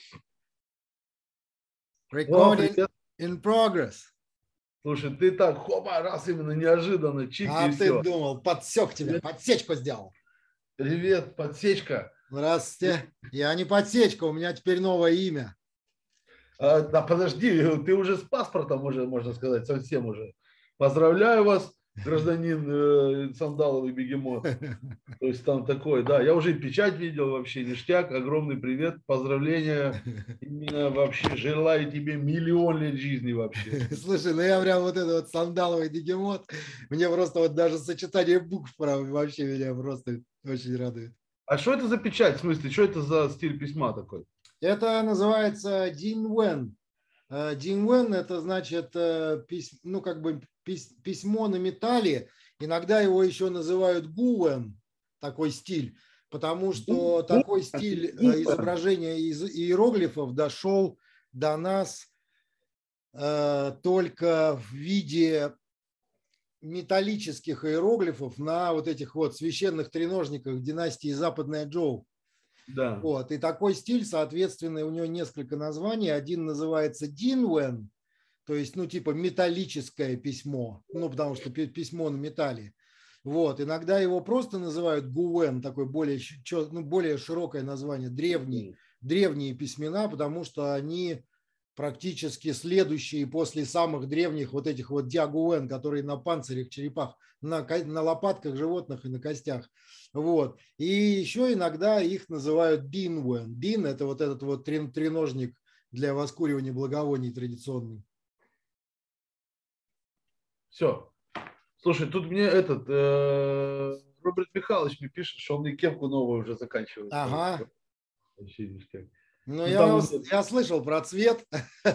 Recording привет. in progress. Слушай, ты так, хопа, раз именно неожиданно, чики А и ты все. думал, подсек тебя, подсечку сделал. Привет, подсечка. Здравствуйте. Я не подсечка, у меня теперь новое имя. Да, подожди, ты уже с паспортом уже, можно сказать, совсем уже. Поздравляю вас, гражданин Сандаловый бегемот. То есть там такое, да, я уже и печать видел, вообще ништяк, огромный привет, поздравления, именно вообще желаю тебе миллион лет жизни вообще. Слушай, ну я прям вот это вот сандаловый бегемот, мне просто вот даже сочетание букв вообще меня просто очень радует. А что это за печать, в смысле, что это за стиль письма такой? Это называется Диньвен. Диньвен это значит ну, как бы письмо на металле. Иногда его еще называют гуэн, такой стиль, потому что такой стиль изображения из иероглифов дошел до нас только в виде металлических иероглифов на вот этих вот священных треножниках династии Западная Джоу. Да. Вот. И такой стиль, соответственно, у него несколько названий. Один называется Динвен, то есть, ну, типа металлическое письмо, ну, потому что письмо на металле. Вот. Иногда его просто называют Гуэн, такое более, ну, более широкое название, древние письмена, потому что они практически следующие после самых древних вот этих вот диагуэн, которые на панцирях черепах, на лопатках животных и на костях. Вот. И еще иногда их называют бинвен. Бин – это вот этот вот треножник для воскуривания благовоний традиционный. Все. Слушай, тут мне этот Роберт Михайлович мне пишет, что он мне кепку новую уже заканчивает. Ага. Вообще ништяк. Ну, Ну, я слышал про цвет.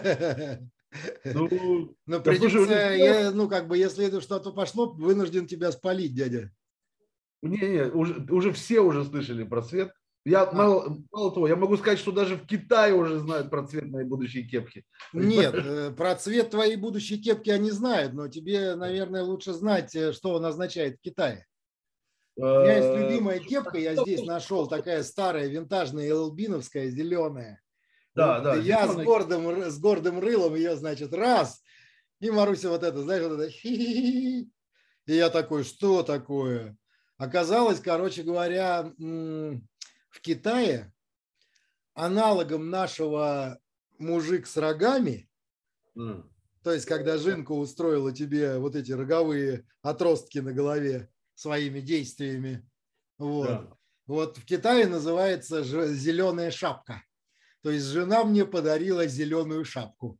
Ну, Но да, слушай, придется, ну, как бы, если это что-то пошло, вынужден тебя спалить, дядя. Не, уже все уже слышали про цвет. Я мало того, я могу сказать, что даже в Китае уже знают про цвет моей будущей кепки. Нет, про цвет твоей будущей кепки они знают, но тебе, наверное, лучше знать, что он означает в Китае. У меня есть любимая кепка, я здесь нашел, такая старая, винтажная, элбиновская, зеленая. Да, Вот, да. и я с гордым рылом ее, значит, раз, и Маруся вот это, знаешь, вот это, и я такой, что такое? Оказалось, короче говоря, в Китае аналогом нашего мужик с рогами, то есть когда Жинка устроила тебе вот эти роговые отростки на голове своими действиями, вот, Да. вот в Китае называется зеленая шапка. То есть жена мне подарила зеленую шапку.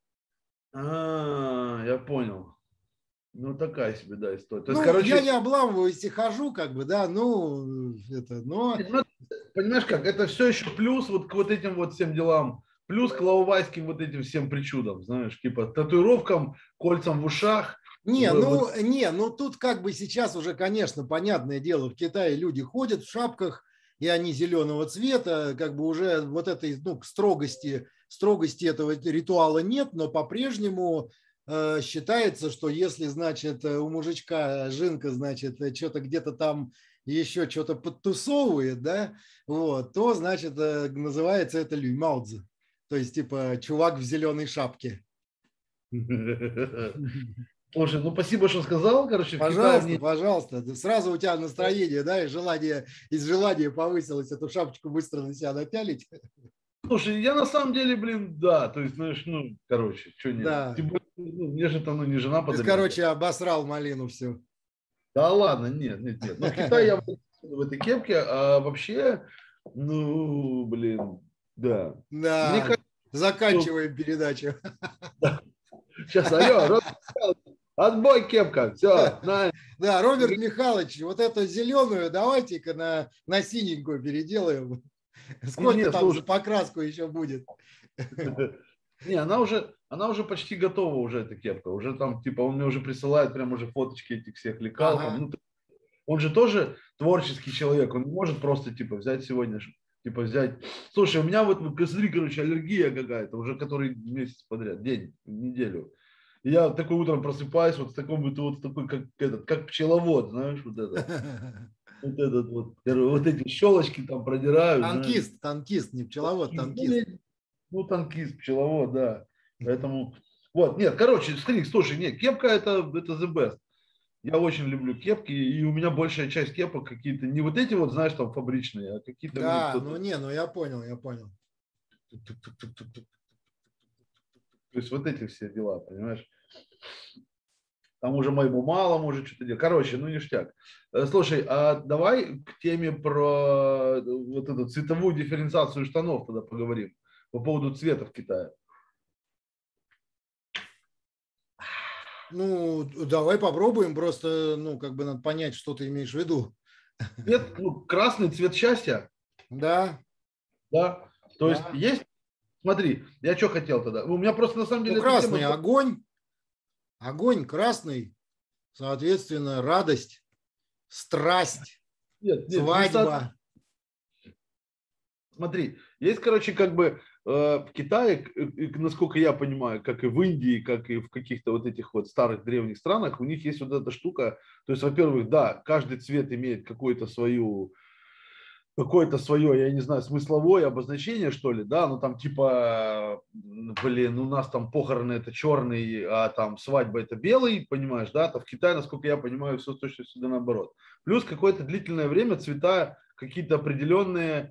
Я понял. Ну, такая себе, да, история. То есть, Ну, короче, я не обламываюсь и хожу, как бы, да, ну, это, но... Ну, понимаешь как, это все еще плюс вот к вот этим вот всем делам, плюс к лаовайским вот этим всем причудам, знаешь, типа татуировкам, кольцам в ушах. Ну тут как бы сейчас уже, конечно, понятное дело, в Китае люди ходят в шапках, и они зеленого цвета, как бы уже вот этой, ну, строгости этого ритуала нет, но по-прежнему считается, что если, значит, у мужичка Жинка, значит, что-то где-то там еще что-то подтусовывает, да, вот, то, значит, называется это люймаудзе, то есть, типа, чувак в зеленой шапке. Слушай, ну спасибо, что сказал, короче, Пожалуйста, в Китае пожалуйста. Сразу у тебя настроение, да, и желание повысилось эту шапочку быстро на себя напялить. Слушай, я на самом деле, блин, да, то есть, знаешь, ну, короче, что нет. Да. Тем более, ну, мне же там, ну, не жена То есть, подарила. короче, обосрал малину всю. Да ладно, нет. Ну, в Китае я в этой кепке, а вообще, ну, блин, да. Да, Мне кажется, заканчиваем передачу. сейчас, алло, отбой кепка, все, на. Да, Роберт Михайлович, вот эту зеленую давайте-ка на синенькую переделаем. Сколько там за покраску еще будет? Не, она уже почти готова, уже эта кепка. Уже там, типа, он мне уже присылает прям уже фоточки этих всех лекал. Ага. Ну, он же тоже творческий человек. Он не может просто, типа, взять сегодня, типа, взять. Слушай, у меня вот, смотри, короче, аллергия какая-то, уже который месяц подряд, день, неделю. И я такой утром просыпаюсь, вот в таком вот такой, как пчеловод, знаешь, вот это. Вот эти щелочки там продираю. Танкист, не пчеловод, танкист. Ну, танкист, пчеловод, да. Поэтому, вот, нет, короче, слушай, нет, кепка это the best. Я очень люблю кепки, и у меня большая часть кепок какие-то, не вот эти вот, знаешь, там фабричные, а какие-то мне Да, кто-то... ну не, ну я понял, я понял. То есть вот эти все дела, понимаешь? Там уже моему мало, может что-то делать. Короче, ну ништяк. Слушай, а давай к теме про вот эту цветовую дифференциацию штанов тогда поговорим. По поводу цвета в Китае. Ну, давай попробуем, просто, ну, как бы надо понять, что ты имеешь в виду. Цвет, ну, красный цвет счастья, Да, да. То есть да. есть, смотри, я что хотел тогда. У меня просто на самом Ну, деле эта тема... красный огонь, огонь красный, соответственно, радость, страсть, Нет, не свадьба. Смотри, есть, короче, как бы в Китае, насколько я понимаю, как и в Индии, как и в каких-то вот этих вот старых древних странах, у них есть вот эта штука. То есть, во-первых, да, каждый цвет имеет какое-то свое, я не знаю, смысловое обозначение, что ли, да, ну там типа, блин, у нас там похороны это черный, а там свадьба это белый, понимаешь, да, то в Китае, насколько я понимаю, все точно сюда наоборот. Плюс какое-то длительное время цвета какие-то определенные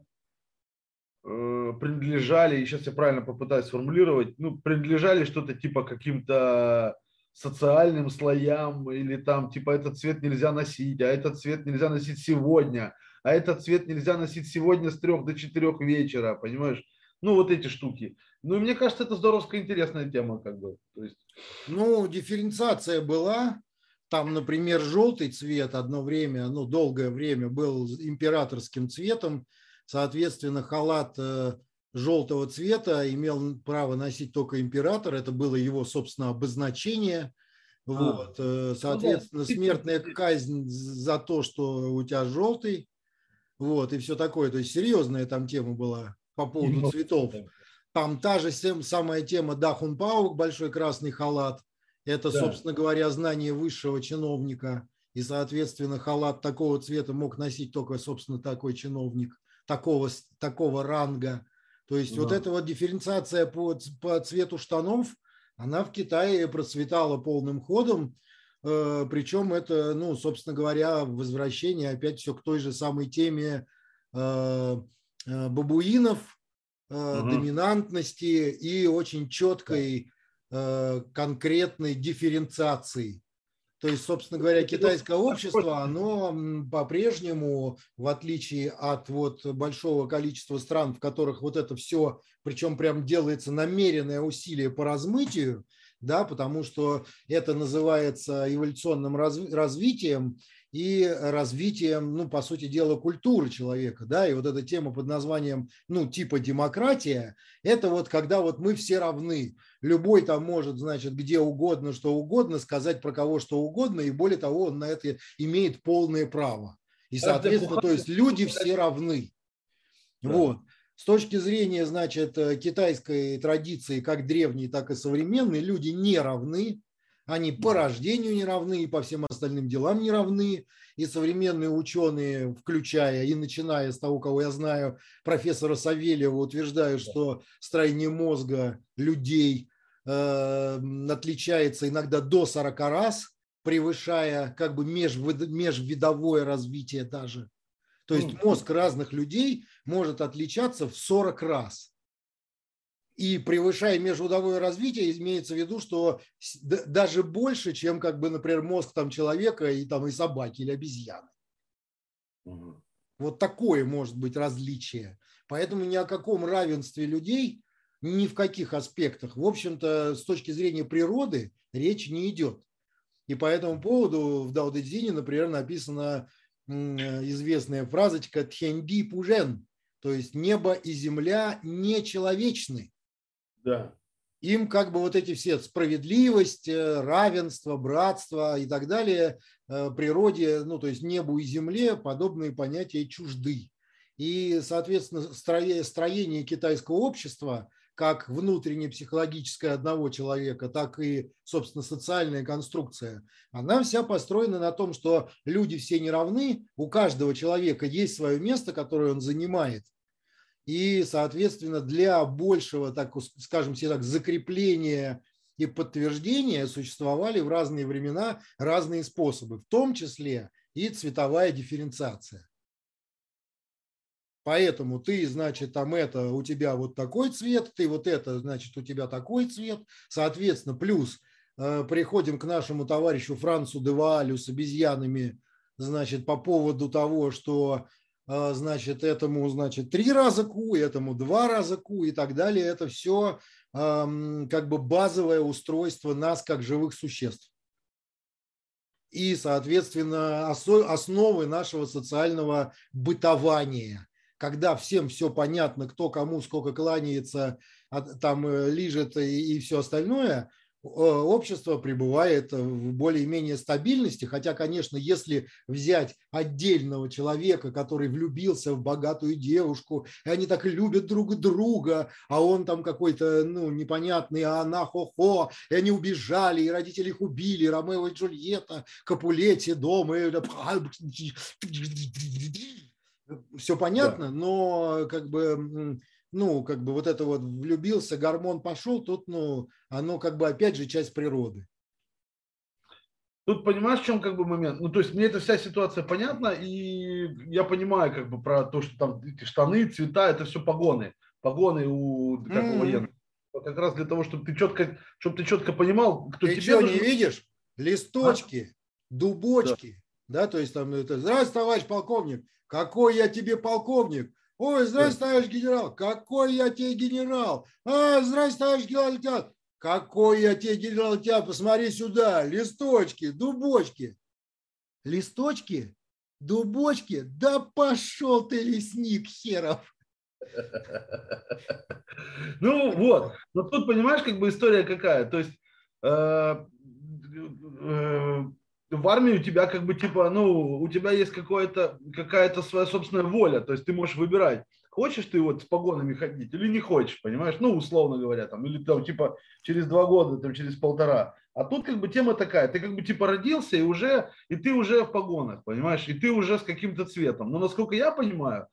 принадлежали, и сейчас я правильно попытаюсь сформулировать, ну, принадлежали что-то типа каким-то социальным слоям, или там типа этот цвет нельзя носить, а этот цвет нельзя носить сегодня, а этот цвет нельзя носить сегодня с 3 до 4 вечера, понимаешь? Ну, вот эти штуки. Ну, и мне кажется, это здоровская интересная тема, как бы. То есть... Ну, дифференциация была. Там, например, желтый цвет одно время, ну, долгое время был императорским цветом. Соответственно, халат желтого цвета имел право носить только император. Это было его, собственно, обозначение. Вот. Ну да, Соответственно, смертная казнь за то, что у тебя желтый. Вот, и все такое. То есть серьезная там тема была по поводу цветов. Там та же самая тема Дахун Паук, большой красный халат. Это, да. собственно говоря, знание высшего чиновника. И, соответственно, халат такого цвета мог носить только, собственно, такой чиновник, такого ранга. То есть вот эта вот дифференциация по цвету штанов, она в Китае процветала полным ходом. Причем это, ну, собственно говоря, возвращение опять все к той же самой теме бабуинов, доминантности и очень четкой конкретной дифференциации. То есть, собственно говоря, китайское общество, оно по-прежнему, в отличие от вот большого количества стран, в которых вот это все, причем прям делается намеренное усилие по размытию, да, потому что это называется эволюционным развитием и развитием, ну, по сути дела, культуры человека, да, и вот эта тема под названием, ну, типа демократия, это вот когда вот мы все равны, любой там может, значит, где угодно, что угодно, сказать про кого что угодно, и более того, он на это имеет полное право. И, соответственно, то есть люди все равны. Вот. С точки зрения, значит, китайской традиции, как древней, так и современной, люди не равны. Они по рождению не равны, и по всем остальным делам не равны. И современные ученые, включая и начиная с того, кого я знаю, профессора Савельева, утверждают, что строение мозга людей отличается иногда до 40 раз, превышая как бы межвидовое развитие даже. То есть мозг разных людей может отличаться в 40 раз. И превышая межвидовое развитие, имеется в виду, что даже больше, чем, как бы, например, мозг там, человека и, там, и собаки или обезьяны. Вот такое может быть различие. Поэтому ни о каком равенстве людей, ни в каких аспектах, в общем-то, с точки зрения природы речь не идет. И по этому поводу в Дао Дэ Цзине, например, написана известная фразочка «Тхеньби пужен», то есть небо и земля не человечны. Да. Им как бы вот эти все справедливость, равенство, братство и так далее природе, ну то есть небу и земле подобные понятия чужды. И, соответственно, строение китайского общества, как внутренне психологическое одного человека, так и, собственно, социальная конструкция, она вся построена на том, что люди все не равны, у каждого человека есть свое место, которое он занимает. И, соответственно, для большего, так скажем себе так, закрепления и подтверждения существовали в разные времена разные способы, в том числе и цветовая дифференциация. Поэтому ты, значит, там это, у тебя вот такой цвет, ты вот это, значит, у тебя такой цвет. Соответственно, плюс приходим к нашему товарищу Францу де Ваалю с обезьянами, значит, по поводу того, что, значит, этому, значит, 3 раза Q, этому 2 раза Q и так далее. Это все как бы базовое устройство нас как живых существ. И, соответственно, основы нашего социального бытования. Когда всем все понятно, кто кому сколько кланяется, там лижет и все остальное, общество пребывает в более-менее стабильности. Хотя, конечно, если взять отдельного человека, который влюбился в богатую девушку, и они так любят друг друга, а он там какой-то, ну, непонятный, а она хо-хо, и они убежали, и родители их убили, Ромео и Джульетта, Капулетти дома, все понятно, но как бы, ну, как бы вот это вот влюбился, гормон пошел, тут, ну, оно как бы опять же часть природы. Тут понимаешь, в чем как бы момент? Ну, то есть мне эта вся ситуация понятна, и я понимаю как бы про то, что там эти штаны, цвета, это все погоны. Погоны у, как у военных. Как раз для того, чтобы ты четко понимал, кто ты тебе что, нужен. не видишь? Листочки, дубочки, да, то есть там это, здравствуй, товарищ полковник, какой я тебе полковник? Ой, здравствуй, товарищ генерал, какой я тебе генерал? А, здравствуй, товарищ генерал-лейтенант, какой я тебе генерал-лейтенант, посмотри сюда, листочки, дубочки. Листочки, дубочки, да пошел ты, лесник херов. Ну вот, но тут понимаешь, как бы история какая, то есть в армии у тебя как бы типа, ну, у тебя есть какая-то своя собственная воля, то есть ты можешь выбирать, хочешь ты вот с погонами ходить или не хочешь, понимаешь, ну, условно говоря, там, или там типа через 2 года, там, через 1,5. А тут как бы тема такая, ты как бы типа родился и ты уже в погонах, понимаешь, и ты уже с каким-то цветом. Но насколько я понимаю,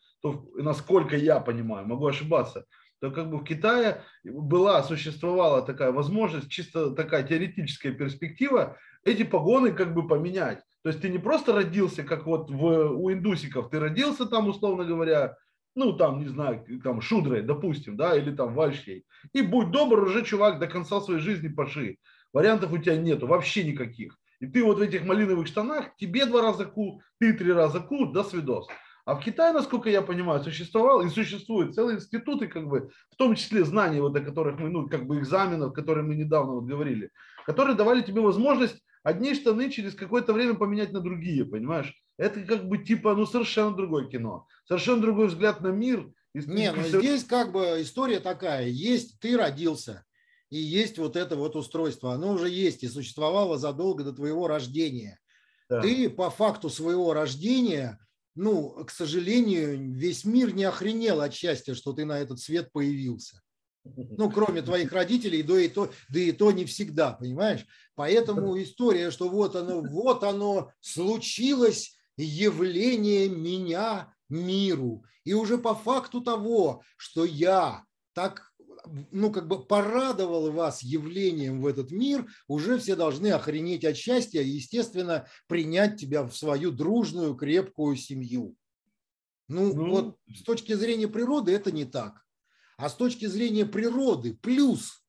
могу ошибаться, то как бы в Китае существовала такая возможность, чисто такая теоретическая перспектива, эти погоны как бы поменять. То есть ты не просто родился, как вот у индусиков, ты родился там, условно говоря, ну там, не знаю, там шудрой, допустим, да, или там вальшей. И будь добр, уже чувак до конца своей жизни паши. Вариантов у тебя нету, вообще никаких. И ты вот в этих малиновых штанах, тебе 2 раза ку, ты 3 раза ку, до свидос. А в Китае, насколько я понимаю, существовал и существуют целые институты, как бы, в том числе знаний, вот, о которых мы, ну, как бы экзаменов, которые мы недавно вот говорили, которые давали тебе возможность одни штаны через какое-то время поменять на другие, понимаешь? Это как бы типа, ну, совершенно другое кино, совершенно другой взгляд на мир. Не, но здесь как бы история такая, есть, ты родился, и есть вот это вот устройство, оно уже есть и существовало задолго до твоего рождения. Да. Ты по факту своего рождения, ну, к сожалению, весь мир не охренел от счастья, что ты на этот свет появился. Ну, кроме твоих родителей, да и то не всегда, понимаешь? Поэтому история, что вот оно случилось явление меня миру. И уже по факту того, что я так, ну, как бы порадовал вас явлением в этот мир, уже все должны охренеть от счастья и, естественно, принять тебя в свою дружную, крепкую семью. Ну, вот с точки зрения природы это не так. А с точки зрения природы плюс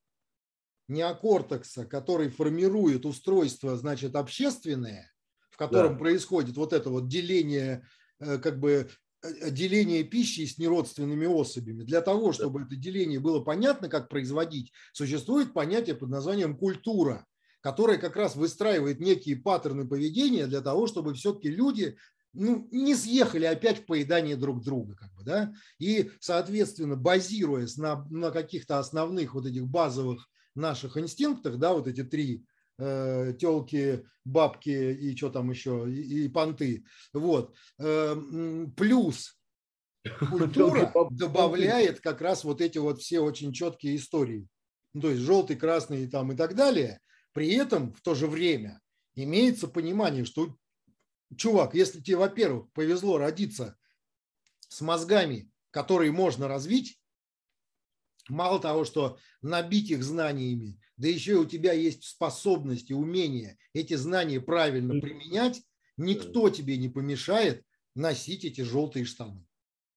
неокортекса, который формирует устройство, значит, общественное, в котором происходит вот это вот деление, как бы деление пищи с неродственными особями. Для того, чтобы это деление было понятно, как производить, существует понятие под названием культура, которое как раз выстраивает некие паттерны поведения для того, чтобы все-таки люди, ну, не съехали опять в поедание друг друга, как бы, да, и, соответственно, базируясь на каких-то основных вот этих базовых наших инстинктах, да, вот эти 3 телки, бабки и что там еще, и понты, вот, плюс культура добавляет как раз вот эти вот все очень четкие истории, ну, то есть желтый, красный там и так далее, при этом в то же время имеется понимание, что чувак, если тебе, во-первых, повезло родиться с мозгами, которые можно развить, мало того, что набить их знаниями, да еще и у тебя есть способность и умение эти знания правильно применять, никто тебе не помешает носить эти желтые штаны.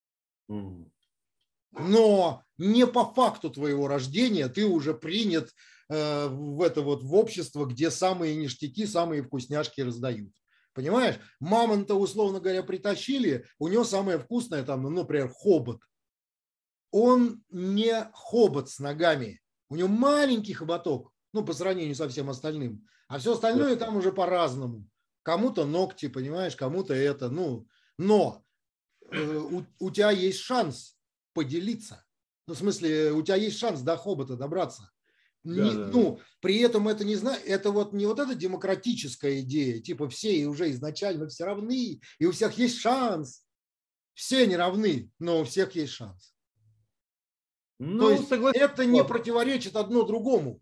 Но не по факту твоего рождения ты уже принят в это вот в общество, где самые ништяки, самые вкусняшки раздают. Понимаешь? Мамонта, условно говоря, притащили, у него самое вкусное, там, ну, например, хобот. Он не хобот с ногами, у него маленький хоботок, ну, по сравнению со всем остальным. А все остальное там уже по-разному. Кому-то ногти, понимаешь, кому-то это. Ну, но у тебя есть шанс поделиться. Ну, в смысле, у тебя есть шанс до хобота добраться. Ну, при этом это не знаю, это вот не вот эта демократическая идея, типа все уже изначально все равны, и у всех есть шанс. Все не равны, но у всех есть шанс. Ну, то есть это не противоречит одно другому.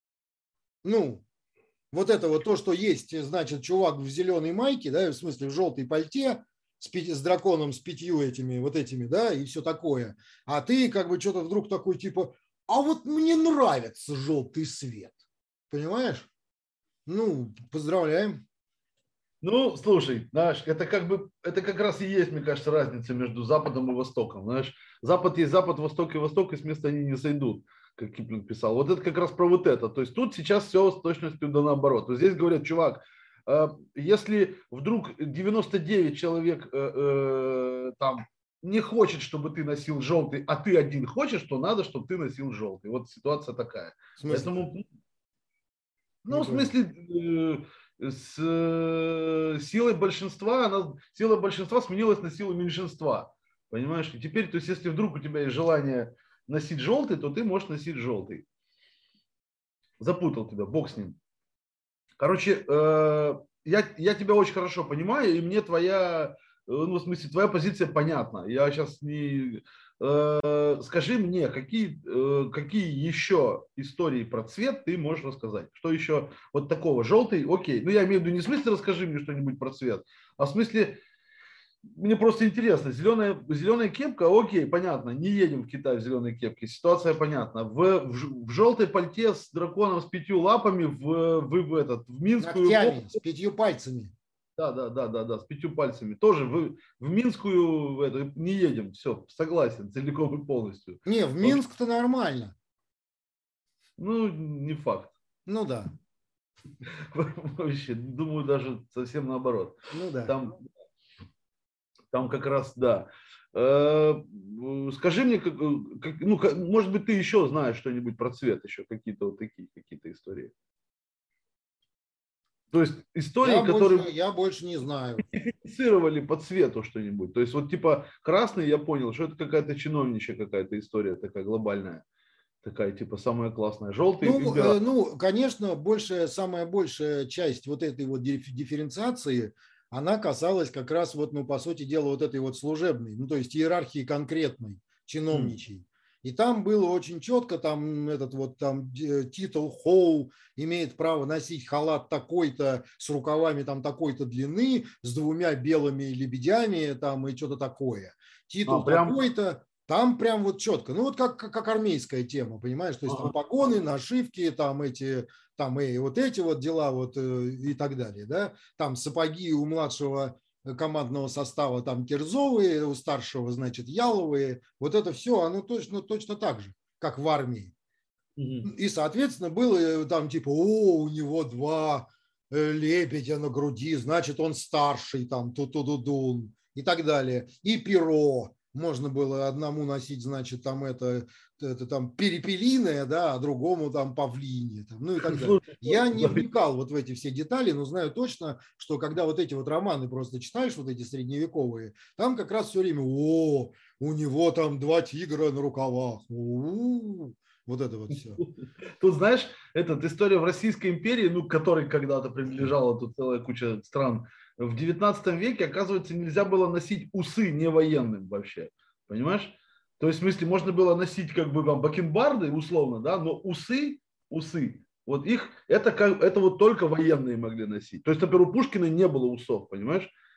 Ну, вот это вот то, что есть, значит, чувак в зеленой майке, да, в смысле в желтой пальте, с драконом, с 5 этими, вот этими, да, и все такое. А ты как бы что-то вдруг такой, типа, а вот мне нравится желтый свет. Понимаешь? Ну, поздравляем. Ну, слушай, знаешь, это как раз и есть, мне кажется, разница между Западом и Востоком. Знаешь, Запад есть Запад, Восток и Восток, и с места они не сойдут, как Киплинг писал. Вот это как раз про вот это. То есть тут сейчас все с точностью да наоборот. Вот здесь говорят, чувак, если вдруг 99 человек там не хочет, чтобы ты носил желтый, а ты один хочешь, то надо, чтобы ты носил желтый. Вот ситуация такая. Поэтому, ну, в смысле, с силой большинства, сила большинства сменилась на силу меньшинства. Понимаешь? И теперь, то есть, если вдруг у тебя есть желание носить желтый, то ты можешь носить желтый. Запутал тебя, бог с ним. Короче, я тебя очень хорошо понимаю, и мне твоя, ну, в смысле, твоя позиция понятна. Я сейчас не... Скажи мне, какие еще истории про цвет ты можешь рассказать? Что еще вот такого? Желтый, окей. Ну, я имею в виду не в смысле расскажи мне что-нибудь про цвет, а в смысле, мне просто интересно. Зеленая кепка, окей, понятно. Не едем в Китай в зеленой кепке. Ситуация понятна. В желтой пальте с драконом с 5 лапами в Минскую... Ногтями, с 5 пальцами. Да, с 5 пальцами. Тоже в Минскую не едем. Все, согласен, целиком и полностью. Не, в Минск-то нормально. Ну, не факт. Ну да. Вообще, думаю, даже совсем наоборот. Ну да. Там как раз, да. Скажи мне, ну, может быть, ты еще знаешь что-нибудь про цвет, еще какие-то вот такие какие-то истории. То есть истории, которые... Я больше не знаю. Идентифицировали по цвету что-нибудь. То есть вот типа красный, я понял, что это какая-то чиновничья какая-то история такая глобальная. Такая типа самая классная. Желтый император. Ну, конечно, самая большая часть вот этой вот дифференциации, она касалась как раз вот, ну, по сути дела, вот этой вот служебной, ну, то есть иерархии конкретной, чиновничьей. И там было очень четко, там этот вот там титул Хоу имеет право носить халат такой-то с рукавами там такой-то длины, с 2 белыми лебедями там и что-то такое. Титул такой-то, там прям вот четко, ну вот как армейская тема, понимаешь, то есть там погоны, нашивки, там эти, там и вот эти вот дела вот и так далее, да, там сапоги у младшего командного состава там кирзовые, у старшего, значит, яловые. Вот это все, оно точно так же, как в армии. И, соответственно, было там типа, у него 2 лебедя на груди, значит, он старший, там, ту-ту-ду-дун и так далее. И перо. Можно было одному носить, значит, там это там перепелиное, да, а другому там павлинье, там, ну и так далее. Я не вникал вот в эти все детали, но знаю точно, что когда вот эти вот романы просто читаешь, вот эти средневековые, там как раз все время, у него там 2 тигра на рукавах, вот это вот все. Тут, знаешь, история в Российской империи, ну, к которой когда-то принадлежала тут целая куча стран, в 19 веке, оказывается, нельзя было носить усы не военным вообще, понимаешь? То есть, в смысле, можно было носить как бы там бакенбарды, условно, да, но усы, вот их, это вот только военные могли носить. То есть, например, у Пушкина не было усов, понимаешь?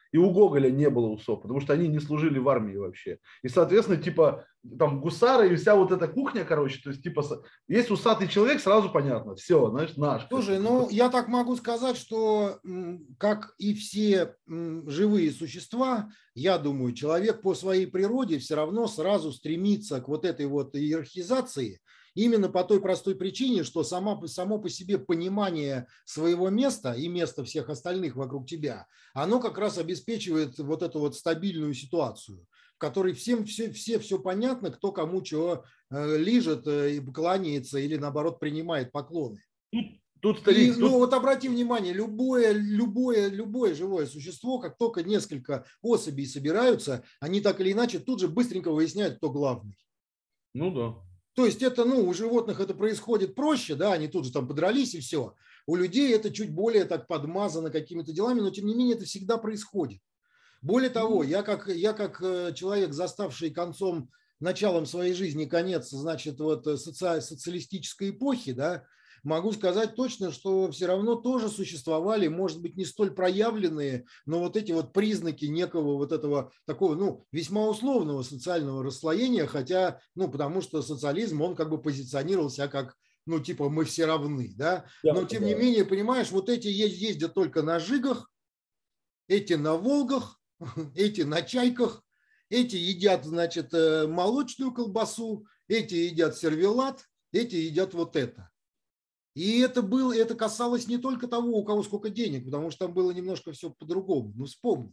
И у Гоголя не было усов, потому что они не служили в армии вообще. И, соответственно, типа, там гусары и вся вот эта кухня, короче, то есть, типа, есть усатый человек, сразу понятно, все, знаешь, наш. Слушай, ну я так могу сказать, что как и все живые существа, я думаю, человек по своей природе все равно сразу стремится к вот этой вот иерархизации, именно по той простой причине, что само по себе понимание своего места и места всех остальных вокруг тебя, оно как раз обеспечивает вот эту вот стабильную ситуацию, в которой всем все понятно, кто кому чего лижет и кланяется или наоборот принимает поклоны. Тут И, старик, ну вот обрати внимание, любое живое существо, как только несколько особей собираются, они так или иначе тут же быстренько выясняют, кто главный. ну да. То есть это, ну, у животных это происходит проще, да, они тут же там подрались и все. У людей это чуть более так подмазано какими-то делами, но тем не менее это всегда происходит. Более того, я как человек, заставший началом своей жизни конец, значит, вот социалистической эпохи, да, могу сказать точно, что все равно тоже существовали, может быть, не столь проявленные, но вот эти вот признаки некого вот этого такого, ну, весьма условного социального расслоения, хотя, ну, потому что социализм, он как бы позиционировал себя как, ну, типа, мы все равны, да, но тем не менее, понимаешь, вот эти ездят только на жигах, эти на Волгах, эти на Чайках, эти едят, значит, молочную колбасу, эти едят сервелат, эти едят вот это. И это касалось не только того, у кого сколько денег, потому что там было немножко все по-другому. Ну, вспомни.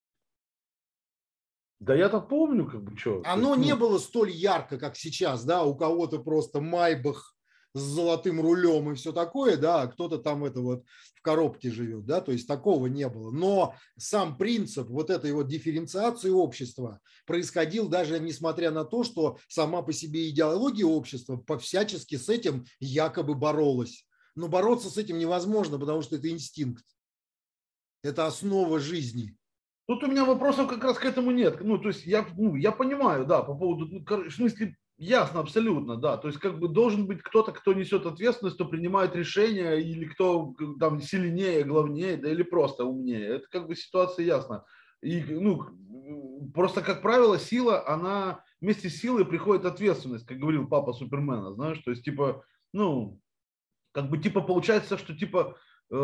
Да я-то помню, как бы, что. Оно не было столь ярко, как сейчас, да, у кого-то просто Майбах с золотым рулем и все такое, да, а кто-то там это вот в коробке живет, да, то есть такого не было. Но сам принцип вот этой вот дифференциации общества происходил даже несмотря на то, что сама по себе идеология общества всячески с этим якобы боролась. Но бороться с этим невозможно, потому что это инстинкт, это основа жизни. Тут у меня вопросов как раз к этому нет. Ну, то есть я понимаю, да, по поводу, в смысле, ясно абсолютно, да. То есть как бы должен быть кто-то, кто несет ответственность, кто принимает решения, или кто там сильнее, главнее, да, или просто умнее. Это как бы ситуация ясна. И, ну, просто, как правило, сила, она вместе с силой приходит ответственность, как говорил папа Супермена, знаешь, то есть типа, ну, как бы типа получается, что типа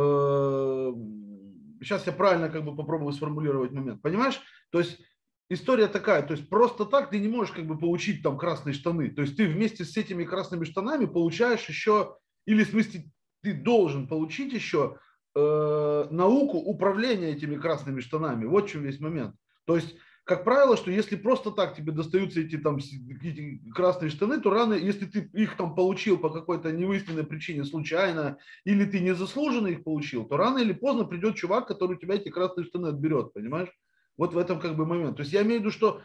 сейчас я правильно как бы попробую сформулировать момент. Понимаешь? То есть история такая, то есть просто так ты не можешь как бы получить там красные штаны. То есть ты вместе с этими красными штанами получаешь еще, или в смысле ты должен получить еще науку управления этими красными штанами. Вот в чем весь момент. То есть как правило, что если просто так тебе достаются эти красные штаны, то рано, если ты их там получил по какой-то невыясненной причине случайно, или ты незаслуженно их получил, то рано или поздно придет чувак, который у тебя эти красные штаны отберет, понимаешь? Вот в этом как бы момент. То есть я имею в виду, что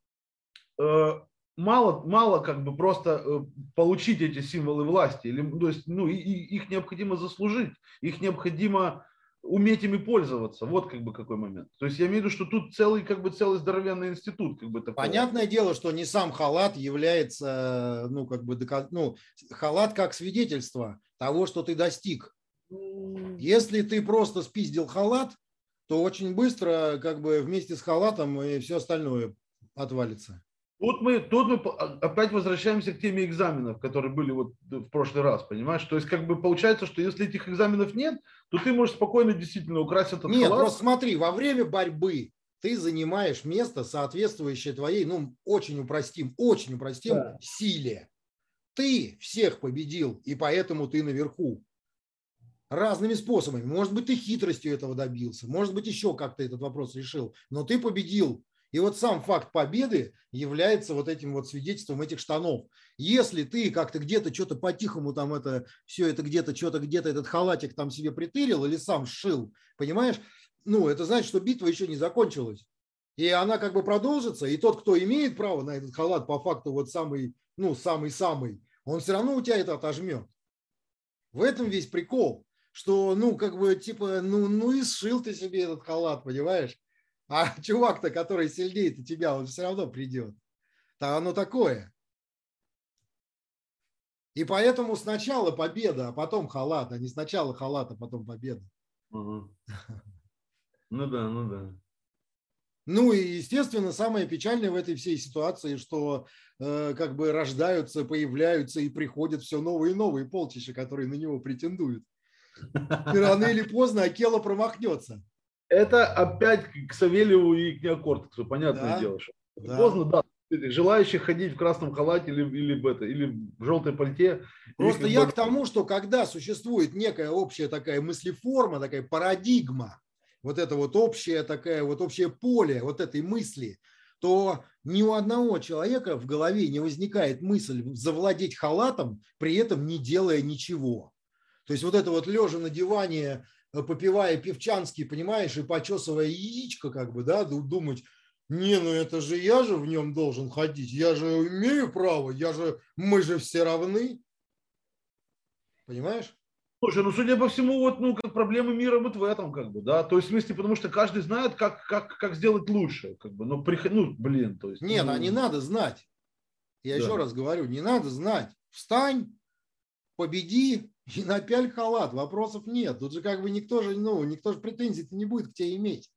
мало как бы просто получить эти символы власти, или, то есть, ну, их необходимо заслужить, их необходимо уметь ими пользоваться. Вот как бы какой момент. То есть я имею в виду, что тут целый здоровенный институт как бы такого. Понятное дело, что не сам халат является, ну, как бы, ну, халат как свидетельство того, что ты достиг. Если ты просто спиздил халат, то очень быстро как бы вместе с халатом и все остальное отвалится. Тут мы опять возвращаемся к теме экзаменов, которые были вот в прошлый раз, понимаешь? То есть как бы получается, что если этих экзаменов нет, то ты можешь спокойно действительно украсть этот Нет, халат. просто смотри, во время борьбы ты занимаешь место, соответствующее твоей, ну, очень упростим, да, силе. Ты всех победил, и поэтому ты наверху. Разными способами. Может быть, ты хитростью этого добился, может быть, еще как-то этот вопрос решил, но ты победил. И вот сам факт победы является вот этим вот свидетельством этих штанов. Если ты как-то где-то что-то по-тихому там это, все это где-то, что-то где-то этот халатик там себе притырил или сам сшил, понимаешь, ну, это значит, что битва еще не закончилась. И она как бы продолжится, и тот, кто имеет право на этот халат, по факту вот самый, ну, самый-самый, он все равно у тебя это отожмет. В этом весь прикол, что, ну, как бы, типа, ну и сшил ты себе этот халат, понимаешь? А чувак-то, который сильнее тебя, он все равно придет. Да оно такое. И поэтому сначала победа, а потом халат, а не сначала халат, а потом победа. Угу. Ну да, ну да. Ну и, естественно, самое печальное в этой всей ситуации, что как бы рождаются, появляются и приходят все новые и новые полчища, которые на него претендуют. И рано или поздно Акела промахнется. Это опять к Савельеву и к Неокортексу, понятное Да, дело. Что да. поздно, да. Желающих ходить в красном халате или в желтой пальте. И Просто как я бы, к тому, что когда существует некая общая такая мыслеформа, такая парадигма, вот это вот общее такая вот общее поле вот этой мысли, то ни у одного человека в голове не возникает мысль завладеть халатом, при этом не делая ничего. То есть вот это вот лежа на диване, попивая певчанский, понимаешь, и почесывая яичко, как бы, да, думать, не, ну это же я же в нем должен ходить, я же имею право, мы же все равны, понимаешь? слушай, ну, судя по всему, вот, ну, как проблемы мира вот в этом, как бы, да, то есть, в смысле, потому что каждый знает, как сделать лучше, как бы, ну, ну, блин, то есть, Нет, а не ну, надо знать. Я еще да. раз говорю, не надо знать. Встань, победи и напяль халат. Вопросов нет. Тут же как бы никто же претензий-то не будет к тебе иметь.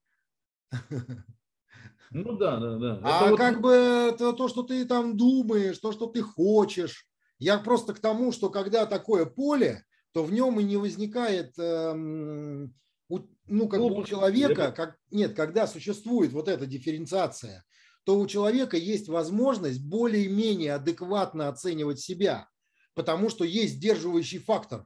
Ну, да, да, да, это А вот, как бы это то, что ты там думаешь, то, что ты хочешь. Я просто к тому, что когда такое поле, то в нем и не возникает, ну, как бы у глупости. человека, нет, когда существует вот эта дифференциация, то у человека есть возможность более-менее адекватно оценивать себя, потому что есть сдерживающий фактор,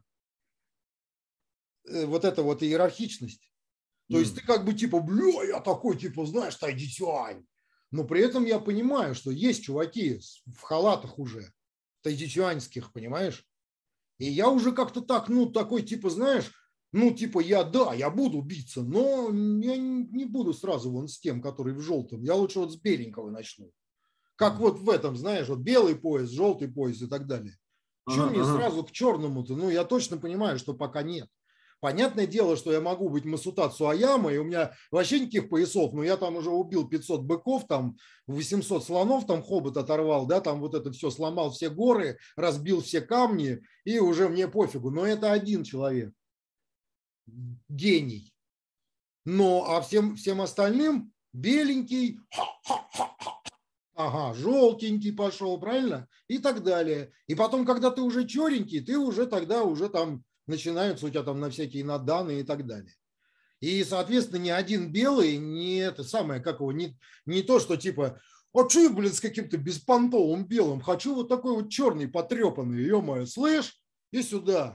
вот эта вот иерархичность. То есть ты как бы типа, бля, я такой, типа, знаешь, тайдичуань. Но при этом я понимаю, что есть чуваки в халатах уже, тайдичуаньских, понимаешь? И я уже как-то так, ну, такой, типа, знаешь, ну, типа, я буду биться, но я не буду сразу вон с тем, который в желтом. Я лучше вот с беленького начну. Как вот в этом, знаешь, вот белый пояс, желтый пояс и так далее. Чем Ага, мне ага. сразу к черному-то? Ну, я точно понимаю, что пока нет. Понятное дело, что я могу быть Масута Цуаяма, и у меня вообще никаких поясов, но я там уже убил 500 быков, там 800 слонов, там хобот оторвал, да, там вот это все сломал, все горы, разбил все камни, и уже мне пофигу. Но это один человек, гений. Но а всем остальным беленький, ага, желтенький пошел, правильно? И так далее. И потом, когда ты уже черенький, ты уже тогда уже там начинаются у тебя там на всякие наданы и так далее. И, соответственно, ни один белый, не это самое, как его, не то, что типа, а что я, блин, с каким-то беспонтовым белым, хочу вот такой вот черный, потрепанный, ё-моё, слышь, и сюда,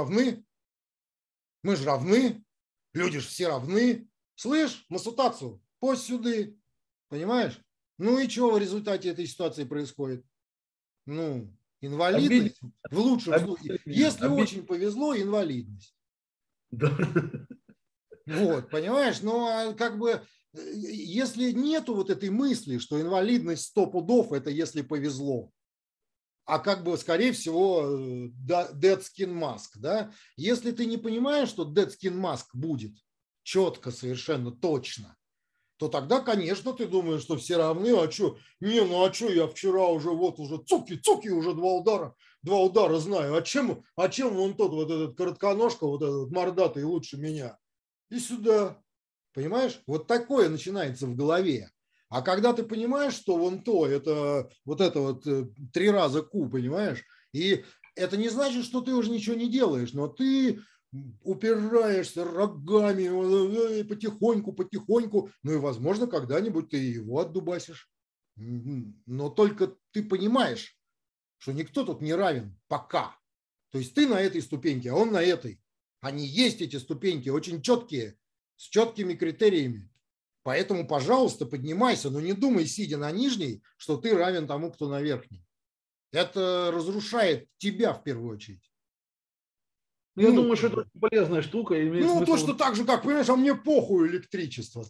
мы же равны, люди же все равны, слышь, Масутацу, пусть сюда, понимаешь? Ну и что в результате этой ситуации происходит? Ну, Обидели, инвалидность в лучшем случае. обидели меня, Если очень повезло, инвалидность. да. Вот, понимаешь? Но как бы, если нету вот этой мысли, что инвалидность 100 пудов, это если повезло, а как бы, скорее всего, dead skin mask, да? Если ты не понимаешь, что dead skin mask будет четко, совершенно точно, то тогда, конечно, ты думаешь, что все равны, а что, не, ну а что, я вчера уже цуки, уже два удара знаю, а чем вон тот вот этот коротконожка, вот этот мордатый лучше меня? И сюда, понимаешь? Вот такое начинается в голове. А когда ты понимаешь, что вон то, это вот 3 раза Q, понимаешь? И это не значит, что ты уже ничего не делаешь, но ты упираешься рогами потихоньку, ну и, возможно, когда-нибудь ты его отдубасишь. Но только ты понимаешь, что никто тут не равен пока. То есть ты на этой ступеньке, а он на этой. Они есть, эти ступеньки, очень четкие, с четкими критериями. Поэтому, пожалуйста, поднимайся, но не думай, сидя на нижней, что ты равен тому, кто на верхней. Это разрушает тебя в первую очередь. Ну, я Ну, думаю, как что это бы, очень полезная штука, и имеет ну, смысл. точно так же, как, понимаешь, а мне похуй электричество.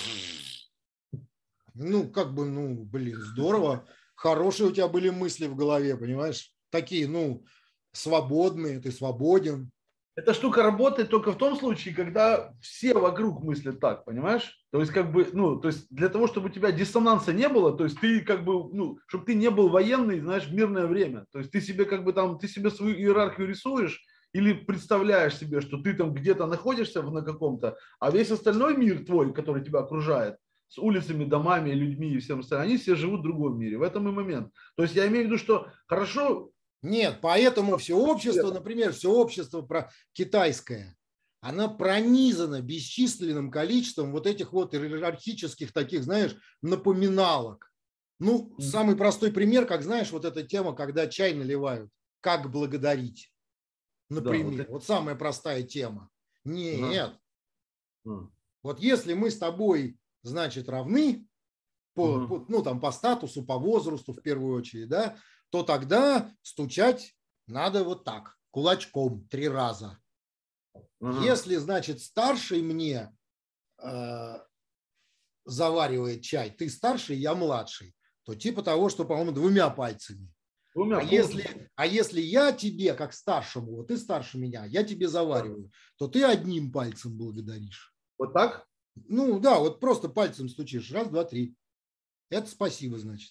Ну, как бы, ну, блин, здорово. Хорошие у тебя были мысли в голове, понимаешь? Такие, ну, свободные, ты свободен. Эта штука работает только в том случае, когда все вокруг мыслят так, понимаешь? То есть, как бы, ну, то есть для того, чтобы у тебя диссонанса не было, то есть ты как бы, ну, чтобы ты не был военный, знаешь, в мирное время. То есть ты себе как бы там, ты себе свою иерархию рисуешь или представляешь себе, что ты там где-то находишься на каком-то, а весь остальной мир твой, который тебя окружает, с улицами, домами, людьми и всем остальным. Они все живут в другом мире. В этом и момент. То есть я имею в виду, что хорошо. Нет, поэтому все общество, например, все общество китайское, она пронизана бесчисленным количеством вот этих вот иерархических таких, знаешь, напоминалок. Ну, самый простой пример, как знаешь, вот эта тема, когда чай наливают, как благодарить, например. Да, вот самая простая тема. Нет. Ага. Вот если мы с тобой, значит, равны, ну, там, по статусу, по возрасту в первую очередь, да, то тогда стучать надо вот так, кулачком 3 раза. Если, значит, старший мне заваривает чай, ты старший, я младший, то типа того, что, по-моему, 2 пальцами. А если я тебе, как старшему, вот ты старше меня, я тебе завариваю, то ты 1 пальцем благодаришь. Вот так? Ну да, вот просто пальцем стучишь. 1, 2, 3. Это спасибо, значит.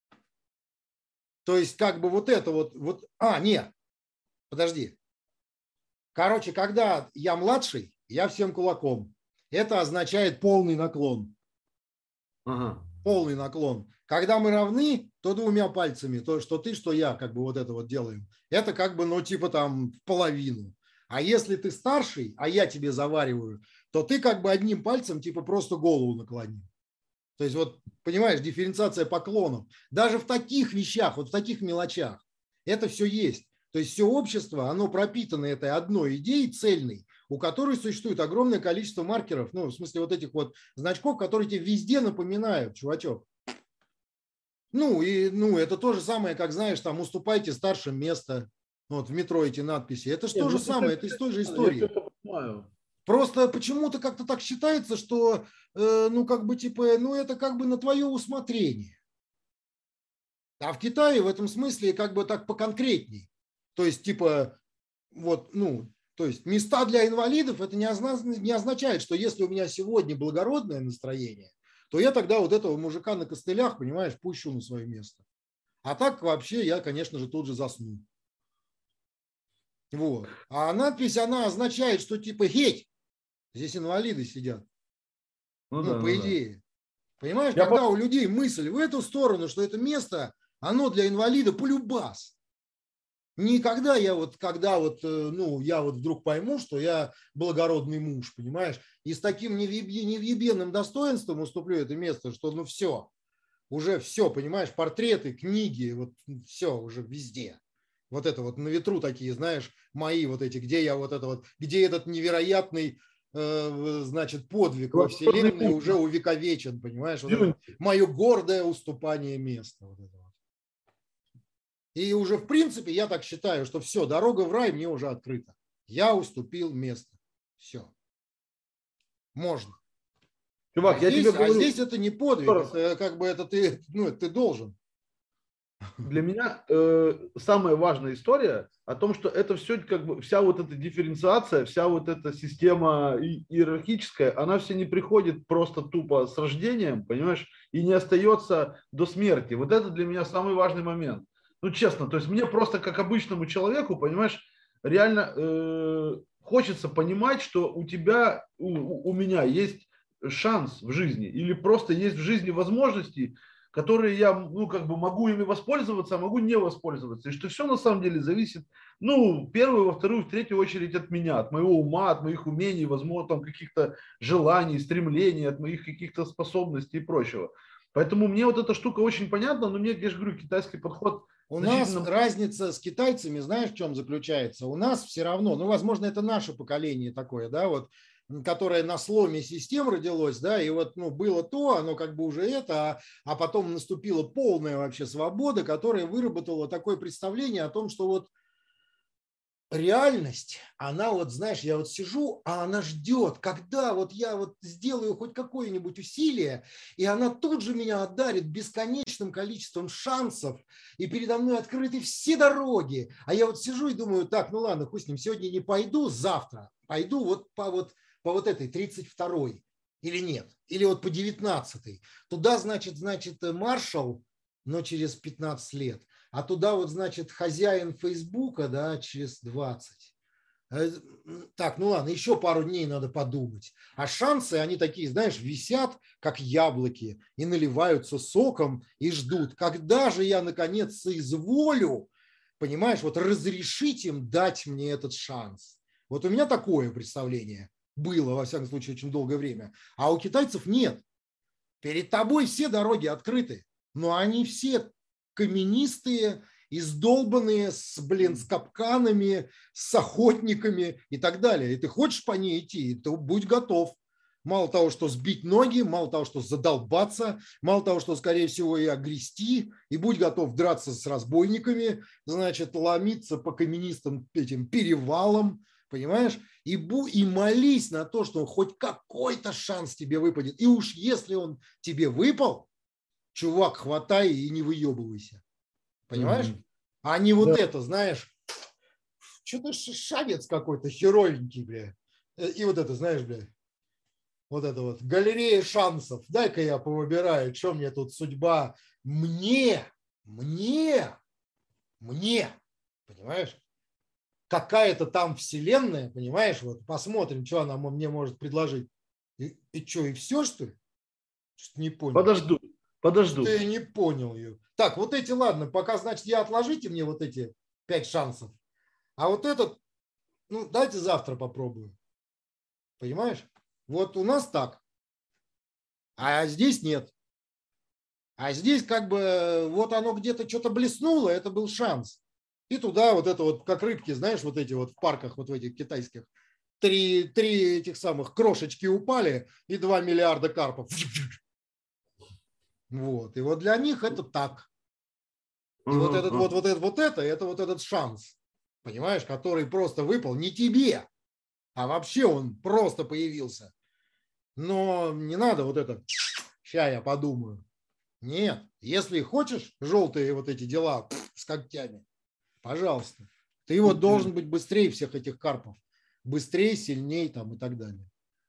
То есть как бы вот это вот... нет, подожди. Короче, когда я младший, я всем кулаком. Это означает полный наклон. Ага. Полный наклон. Когда мы равны, то 2 пальцами. То, что ты, что я, как бы вот это вот делаем. Это как бы, ну, типа там в половину. А если ты старший, а я тебе завариваю, то ты как бы 1 пальцем типа просто голову наклонил. То есть вот, понимаешь, дифференциация поклонов. Даже в таких вещах, вот в таких мелочах это все есть. То есть все общество, оно пропитано этой одной идеей цельной, у которой существует огромное количество маркеров, ну, в смысле вот этих вот значков, которые тебе везде напоминают, чувачок. Ну, это то же самое, как, знаешь, там, уступайте старшим место. Вот в метро эти надписи. Это же то же самое, это из той же истории. Я это понимаю. Просто почему-то как-то так считается, что, ну, как бы, типа, ну, это как бы на твое усмотрение. А в Китае в этом смысле как бы так поконкретней. То есть, типа, вот, ну, то есть места для инвалидов, это не означает, что если у меня сегодня благородное настроение, то я тогда вот этого мужика на костылях, понимаешь, пущу на свое место. А так вообще я, конечно же, тут же засну. Вот. А надпись, она означает, что типа, геть, здесь инвалиды сидят. Ну, да, по идее. Понимаешь, Я когда у людей мысль в эту сторону, что это место, оно для инвалида полюбас. Никогда я вот, когда вот, ну, я вот вдруг пойму, что я благородный муж, понимаешь, и с таким невъебенным достоинством уступлю это место, что ну все, уже все, понимаешь, портреты, книги, вот все уже везде. Вот это вот на ветру такие, знаешь, мои вот эти, где я вот это вот, где этот невероятный, значит, подвиг во вселенной уже увековечен, понимаешь, вот это мое гордое уступание места. Вот это вот. И уже, в принципе, я так считаю, что все, дорога в рай мне уже открыта. Я уступил место. Все. Можно. Чувак, я тебе говорю, здесь это не подвиг, это как бы это ты, ну, ты должен. Для меня самая важная история о том, что это все как бы вся вот эта дифференциация, вся вот эта система иерархическая, она все не приходит просто тупо с рождением, понимаешь, и не остается до смерти. Вот это для меня самый важный момент. Ну, честно, то есть мне просто как обычному человеку, понимаешь, реально хочется понимать, что у тебя, у меня есть шанс в жизни или просто есть в жизни возможности, которые я, ну, как бы могу ими воспользоваться, а могу не воспользоваться. И что все на самом деле зависит, ну, в первую, во вторую, в третью очередь от меня, от моего ума, от моих умений, возможно, там каких-то желаний, стремлений, от моих каких-то способностей и прочего. Поэтому мне вот эта штука очень понятна, но мне, я же говорю, китайский подход... У нас разница с китайцами, знаешь, в чем заключается? У нас все равно, ну, возможно, это наше поколение такое, да, вот, которое на сломе систем родилось, да, и вот, ну, было то, оно как бы уже это, а потом наступила полная вообще свобода, которая выработала такое представление о том, что вот реальность, она вот, знаешь, я вот сижу, а она ждет, когда вот я вот сделаю хоть какое-нибудь усилие, и она тут же меня одарит бесконечным количеством шансов, и передо мной открыты все дороги. А я вот сижу и думаю, так, ну ладно, хуй с ним, сегодня не пойду, завтра пойду вот по вот этой 32-й, или нет, или вот по 19-й. Туда, значит, маршал, но через 15 лет. А туда вот, значит, хозяин Фейсбука, да, через 20. Так, ну ладно, еще пару дней надо подумать. А шансы, они такие, знаешь, висят, как яблоки, и наливаются соком, и ждут, когда же я, наконец, соизволю, понимаешь, вот разрешить им дать мне этот шанс. Вот у меня такое представление было, во всяком случае, очень долгое время. А у китайцев нет. Перед тобой все дороги открыты, но они все каменистые, издолбанные, с капканами, с охотниками и так далее. И ты хочешь по ней идти, то будь готов. Мало того, что сбить ноги, мало того, что задолбаться, мало того, что, скорее всего, и огрести, и будь готов драться с разбойниками, значит, ломиться по каменистым этим перевалам, понимаешь? И молись на то, что хоть какой-то шанс тебе выпадет. И уж если он тебе выпал, чувак, хватай и не выебывайся. Понимаешь? А не вот это, знаешь, что-то шагец какой-то херовенький, бля. И вот это, знаешь, бля, вот это вот, галерея шансов. Дай-ка я повыбираю, что мне тут судьба. Мне, понимаешь? Какая-то там вселенная, понимаешь? Вот посмотрим, что она мне может предложить. И что, и все, что ли? Что-то не понял. Подожду. Что-то я не понял ее. Так, вот эти, ладно, пока, значит, я отложите мне вот эти 5 шансов. А вот этот, ну, дайте завтра попробую. Понимаешь? Вот у нас так. А здесь нет. А здесь как бы вот оно где-то что-то блеснуло, это был шанс. И туда вот это вот, как рыбки, знаешь, вот эти вот в парках, вот в этих китайских, три этих самых крошечки упали и 2 миллиарда карпов. Вот. И вот для них это так. И вот этот это вот этот шанс, понимаешь, который просто выпал не тебе, а вообще он просто появился. Но не надо вот это, ща я подумаю. Нет, если хочешь желтые вот эти дела с когтями, пожалуйста. Ты вот должен быть быстрее всех этих карпов. Быстрее, сильнее там и так далее.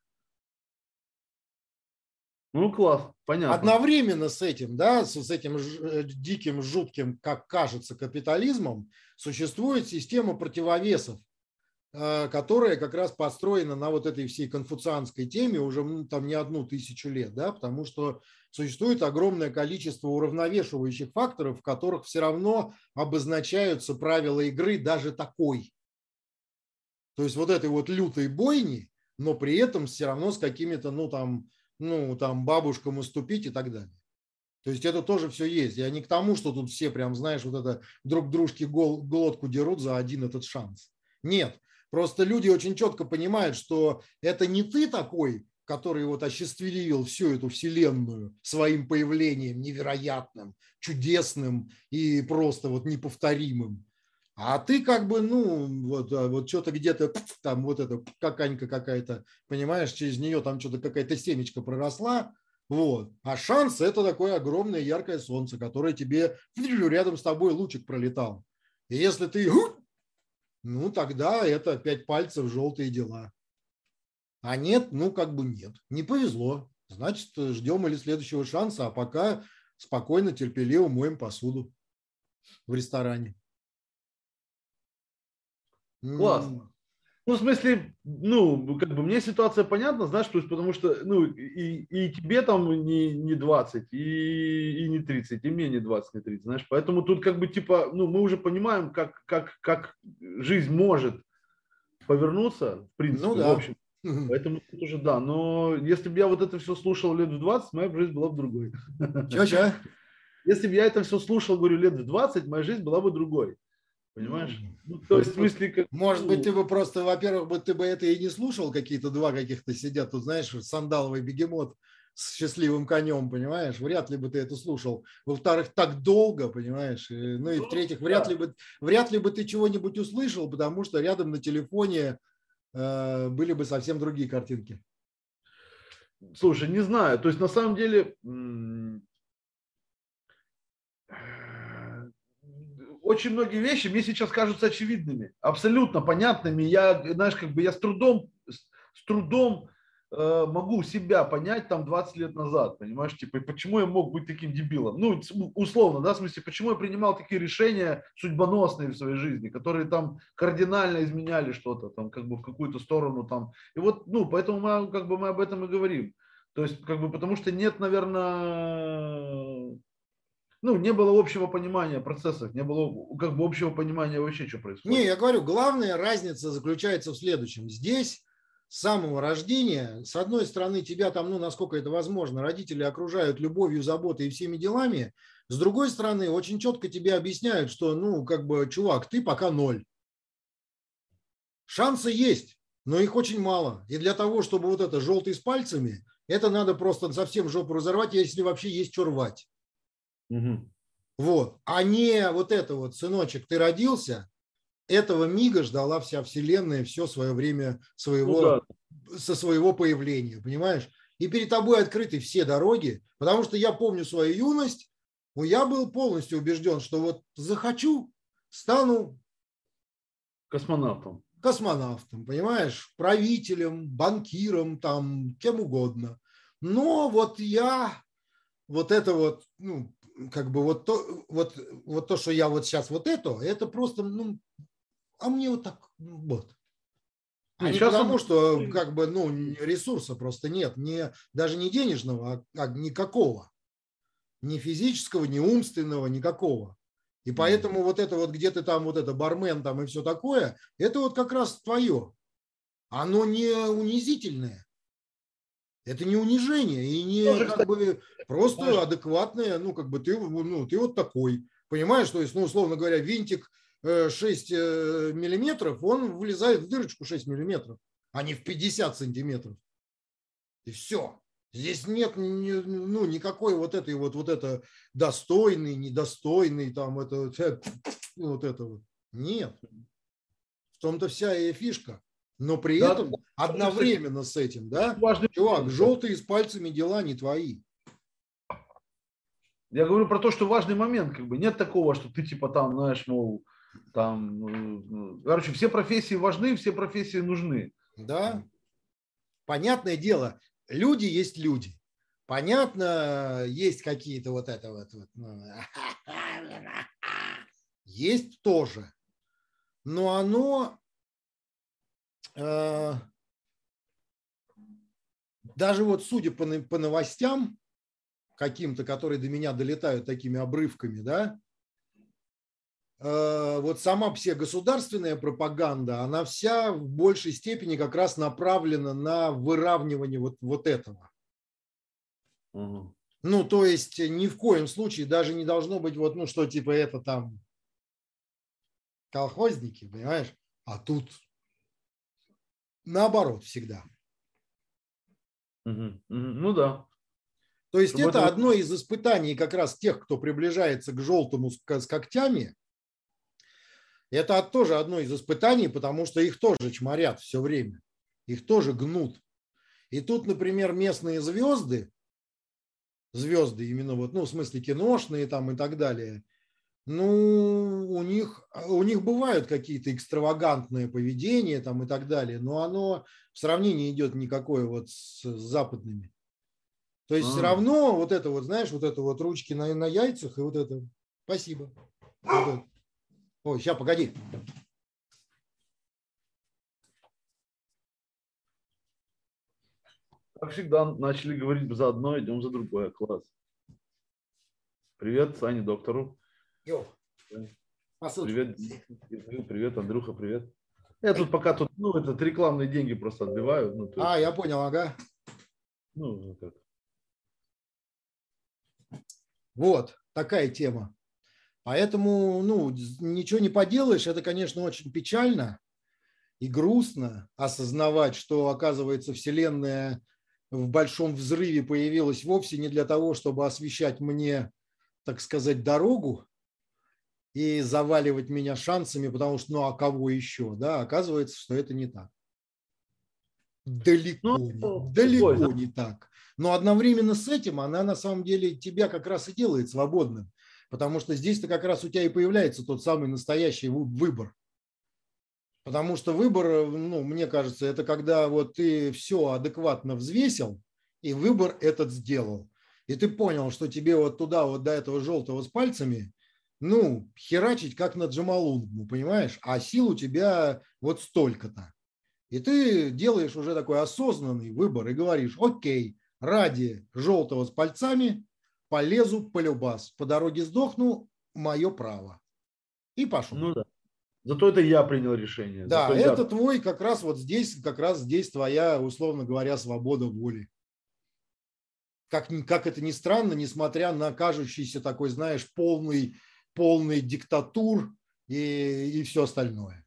Ну, класс, понятно. Одновременно с этим, да, с этим диким, жутким, как кажется, капитализмом, существует система противовесов, которая как раз построена на вот этой всей конфуцианской теме уже там не 1000 лет, да, потому что существует огромное количество уравновешивающих факторов, в которых все равно обозначаются правила игры даже такой. То есть вот этой вот лютой бойни, но при этом все равно с какими-то, ну там бабушкам уступить и так далее. То есть это тоже все есть. Я не к тому, что тут все прям, знаешь, вот это друг дружке глотку дерут за один этот шанс. Нет. Просто люди очень четко понимают, что это не ты такой, который вот осчастливил всю эту вселенную своим появлением невероятным, чудесным и просто вот неповторимым. А ты как бы, ну, вот что-то где-то там вот это каканька какая-то, понимаешь, через нее там что-то какая-то семечка проросла, вот. А шанс – это такое огромное яркое солнце, которое тебе рядом с тобой лучик пролетал. И если ты, ну, тогда это 5 пальцев, желтые дела. А нет, ну, как бы нет. Не повезло. Значит, ждем или следующего шанса, а пока спокойно, терпеливо моем посуду в ресторане. Класс. Ну, в смысле, ну, как бы мне ситуация понятна, знаешь, то есть потому что, ну, и тебе там не 20, и не 30, и мне не 20, не 30, знаешь, поэтому тут как бы типа, ну, мы уже понимаем, как жизнь может повернуться, в принципе, Ну в да. общем. Поэтому тут уже да, но если бы я вот это все слушал лет в 20, моя жизнь была бы другой. Чё? Если бы я это все слушал, говорю, лет в 20, моя жизнь была бы другой. Понимаешь? Ну, то есть в смысле, как... Может быть, ты бы просто, во-первых, ты бы это и не слушал, какие-то два каких-то сидят тут, знаешь, сандаловый бегемот с счастливым конем, понимаешь? Вряд ли бы ты это слушал. Во-вторых, так долго, понимаешь? Ну и в-третьих, вряд ли бы ты чего-нибудь услышал, потому что рядом на телефоне были бы совсем другие картинки. Слушай, не знаю. То есть на самом деле очень многие вещи мне сейчас кажутся очевидными, абсолютно понятными. Я, знаешь, как бы я с трудом могу себя понять там 20 лет назад, понимаешь, типа, почему я мог быть таким дебилом? Ну, условно, да, в смысле, почему я принимал такие решения судьбоносные в своей жизни, которые там кардинально изменяли что-то, там, как бы в какую-то сторону там. И вот, ну, поэтому мы, как бы, мы об этом и говорим. То есть, как бы, потому что нет, наверное, ну, не было общего понимания процессов, не было, как бы, общего понимания вообще, что Не, происходит. я говорю, главная разница заключается в следующем. Здесь с самого рождения, с одной стороны, тебя там, ну, насколько это возможно, родители окружают любовью, заботой и всеми делами. С другой стороны, очень четко тебе объясняют, что, ну, как бы, чувак, ты пока ноль. Шансы есть, но их очень мало. И для того, чтобы вот это желтый с пальцами, это надо просто совсем жопу разорвать, если вообще есть что рвать. Угу. Вот. А не вот это вот, сыночек, ты родился, этого мига ждала вся вселенная все свое время Ну да. со своего появления, понимаешь? И перед тобой открыты все дороги, потому что я помню свою юность, я был полностью убежден, что вот захочу, стану Космонавтом. космонавтом, понимаешь, правителем, банкиром, там, кем угодно. Но вот я, вот это вот, ну, как бы вот то, что я вот сейчас вот это просто, ну, а мне вот так, вот. А Не, не сейчас потому, что как бы, ну, ресурса просто нет, даже не денежного, а никакого. Ни физического, ни умственного, никакого. И поэтому вот это вот, где ты там, вот это бармен там и все такое, это вот как раз твое. Оно не унизительное. Это не унижение и не тоже, как кстати, бы знаешь, просто адекватное, ну, как бы ты, ну, ты вот такой. Понимаешь, то есть, ну, условно говоря, винтик 6 миллиметров, он влезает в дырочку 6 миллиметров, а не в 50 сантиметров. И все. Здесь нет ну, никакой вот этой вот это достойный, недостойный, там это вот это вот. Нет. В том-то вся и фишка. Но при да, этом тоже, кстати, одновременно с этим, да, важный чувак, момент, кстати. желтые с пальцами дела не твои. Я говорю про то, что важный момент, как бы нет такого, что ты типа там, знаешь, мол, там, короче, все профессии важны, все профессии нужны. Да, понятное дело, люди есть люди. Понятно, есть какие-то вот это вот ну, есть тоже. Но оно даже вот судя по новостям каким-то, которые до меня долетают такими обрывками, да, вот сама вся государственная пропаганда, она вся в большей степени как раз направлена на выравнивание вот этого. Угу. Ну, то есть ни в коем случае даже не должно быть вот, ну, что типа это там колхозники, понимаешь, а тут наоборот всегда. Угу. Ну да. То есть Чтобы это этого... одно из испытаний как раз тех, кто приближается к желтому с когтями. Это тоже одно из испытаний, потому что их тоже чморят все время. Их тоже гнут. И тут, например, местные звезды именно вот, ну, в смысле киношные там и так далее, ну, у них бывают какие-то экстравагантные поведения там и так далее, но оно в сравнении идет никакое вот с западными. То есть все равно вот это вот, знаешь, вот это вот ручки на яйцах и вот это. Спасибо. Вот это. Ой, сейчас, погоди. Как всегда, начали говорить за одно, идем за другое. Класс. Привет, Сане, доктору. Йо, посылочку. Привет, привет, Андрюха, привет. Я тут пока тут, ну, это рекламные деньги просто отбиваю. Ну, А, я понял, ага. Ну, как. Вот, такая тема. Поэтому, ну, ничего не поделаешь, это, конечно, очень печально и грустно осознавать, что, оказывается, Вселенная в большом взрыве появилась вовсе не для того, чтобы освещать мне, так сказать, дорогу и заваливать меня шансами, потому что, ну, а кого еще, да, оказывается, что это не так. Ну, такой, Далеко не так. Но одновременно с этим она на самом деле тебя как раз и делает свободным, потому что здесь-то как раз у тебя и появляется тот самый настоящий выбор. Потому что выбор, ну, мне кажется, это когда вот ты все адекватно взвесил и выбор этот сделал. И ты понял, что тебе вот туда, вот до этого желтого с пальцами, ну, херачить как на Джамалунгму, понимаешь? А сил у тебя вот столько-то. И ты делаешь уже такой осознанный выбор и говоришь, окей, ради желтого с пальцами полезу по любас. По дороге сдохну, мое право. И пошел. Ну да. Зато это я принял решение. Да, Зато я. это твой как раз здесь твоя, условно говоря, свобода воли. Как это ни странно, несмотря на кажущийся такой, знаешь, полный диктатур и все остальное.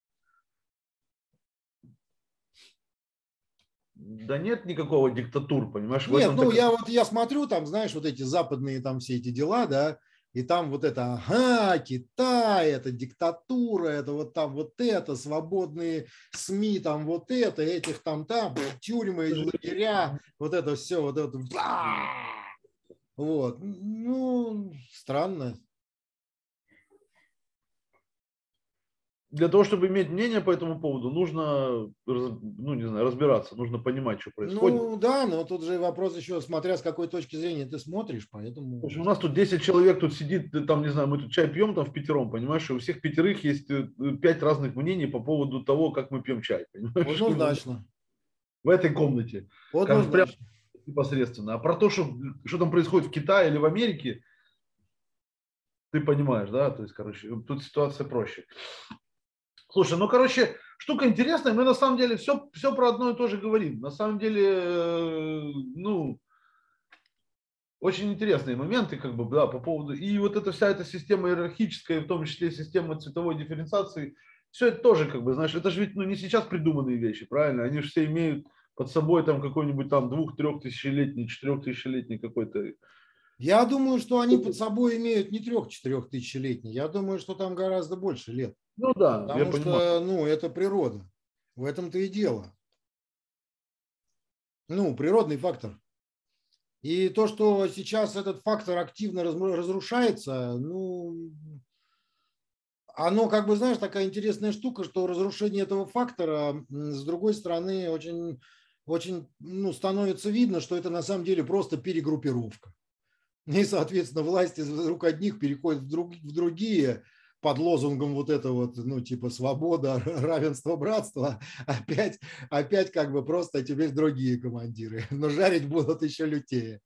Да нет никакого диктатур, понимаешь? В Нет, этом ну так. я смотрю, там, знаешь, вот эти западные там все эти дела, да, и там вот это, ага, Китай, это диктатура, это вот там вот это, свободные СМИ, там вот это, этих там, тюрьмы, лагеря, вот это все, вот это. Вот. Ну, странно. Для того, чтобы иметь мнение по этому поводу, нужно, ну, не знаю, разбираться, нужно понимать, что происходит. Ну, да, но тут же вопрос еще, смотря с какой точки зрения ты смотришь, поэтому... Слушай, у нас тут 10 человек тут сидит, там, не знаю, мы тут чай пьем там в пятером, понимаешь, и у всех пятерых есть 5 разных мнений по поводу того, как мы пьем чай, понимаешь? Однозначно. В этой комнате. Прям Однозначно. непосредственно. А про то, что там происходит в Китае или в Америке, ты понимаешь, да? То есть, короче, тут ситуация проще. Слушай, ну, короче, штука интересная. Мы на самом деле все про одно и то же говорим. На самом деле, ну, очень интересные моменты, как бы, да, по поводу... И вот эта вся эта система иерархическая, в том числе система цветовой дифференциации, все это тоже, как бы, знаешь, это же ведь, ну, не сейчас придуманные вещи, правильно? Они же все имеют под собой там какой-нибудь там 2-3 тысячелетний, 4 тысячелетний какой-то... Я думаю, что они под собой имеют не 3-4 тысячелетний. Я думаю, что там гораздо больше лет. Ну да, я Потому понимаю. что, ну, это природа. В этом-то и дело. Ну, природный фактор. И то, что сейчас этот фактор активно разрушается, ну, оно, как бы, знаешь, такая интересная штука, что разрушение этого фактора, с другой стороны, очень, ну, становится видно, что это на самом деле просто перегруппировка. И, соответственно, власть из рук одних переходит в другие под лозунгом вот это вот, ну, типа свобода, равенство, братство. Опять как бы просто теперь другие командиры. Но жарить будут еще лютее.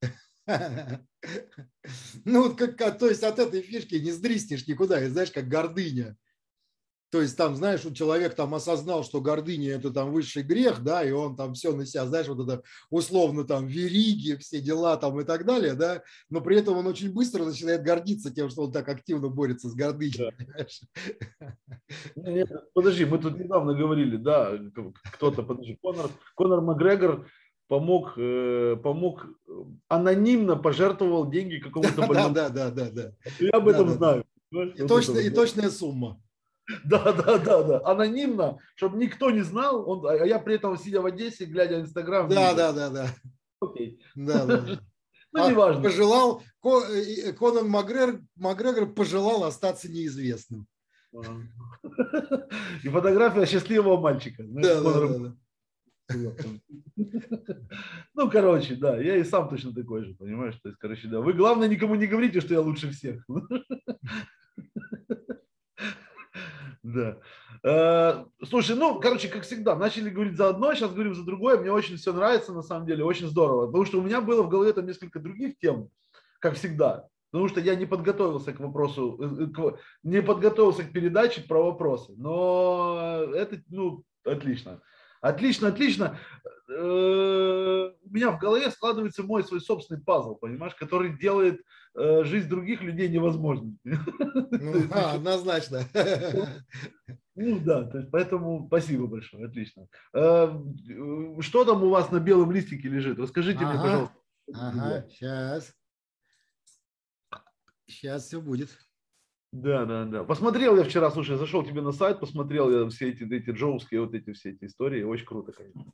Ну, то есть от этой фишки не сдриснешь никуда. И знаешь, как гордыня. То есть там, знаешь, человек там осознал, что гордыня – это там высший грех, да, и он там все на себя, знаешь, вот это условно там вериги, все дела там и так далее, да, но при этом он очень быстро начинает гордиться тем, что он так активно борется с гордыней, понимаешь? Нет, подожди, мы тут недавно говорили, да, кто-то, подожди, Конор Макгрегор помог анонимно пожертвовал деньги какому-то Да, больному. да, да, да, да. Я об Да, этом да, да. знаю. И, Вот это и вот. точная сумма. Да, да, да, да. Анонимно, чтобы никто не знал. А я при этом, сидя в Одессе, глядя Инстаграм, Да, видел. да, да, да. Окей. Да, да, да. Ну, неважно. Конор Макгрегор пожелал остаться неизвестным. И фотография счастливого мальчика. Знаешь, Да, да, да, да. Ну, короче, да, я и сам точно такой же, понимаешь? То есть, короче, да. Вы, главное, никому не говорите, что я лучше всех. Да. Слушай, ну, короче, как всегда, начали говорить за одно, сейчас говорим за другое. Мне очень все нравится, на самом деле, очень здорово. Потому что у меня было в голове там несколько других тем, как всегда. Потому что я не подготовился к вопросу, не подготовился к передаче про вопросы. Но это, ну, отлично. Отлично, отлично. У меня в голове складывается мой свой собственный пазл, понимаешь, который делает жизнь других людей невозможной. Ну, однозначно. Ну да, то есть поэтому спасибо большое, отлично. Что там у вас на белом листике лежит? Расскажите мне, Ага, пожалуйста. ага, сейчас. Сейчас все будет. Да, да, да. Посмотрел я вчера, слушай, зашел тебе на сайт, посмотрел я все эти джоуские, вот эти все эти истории. Очень круто, конечно.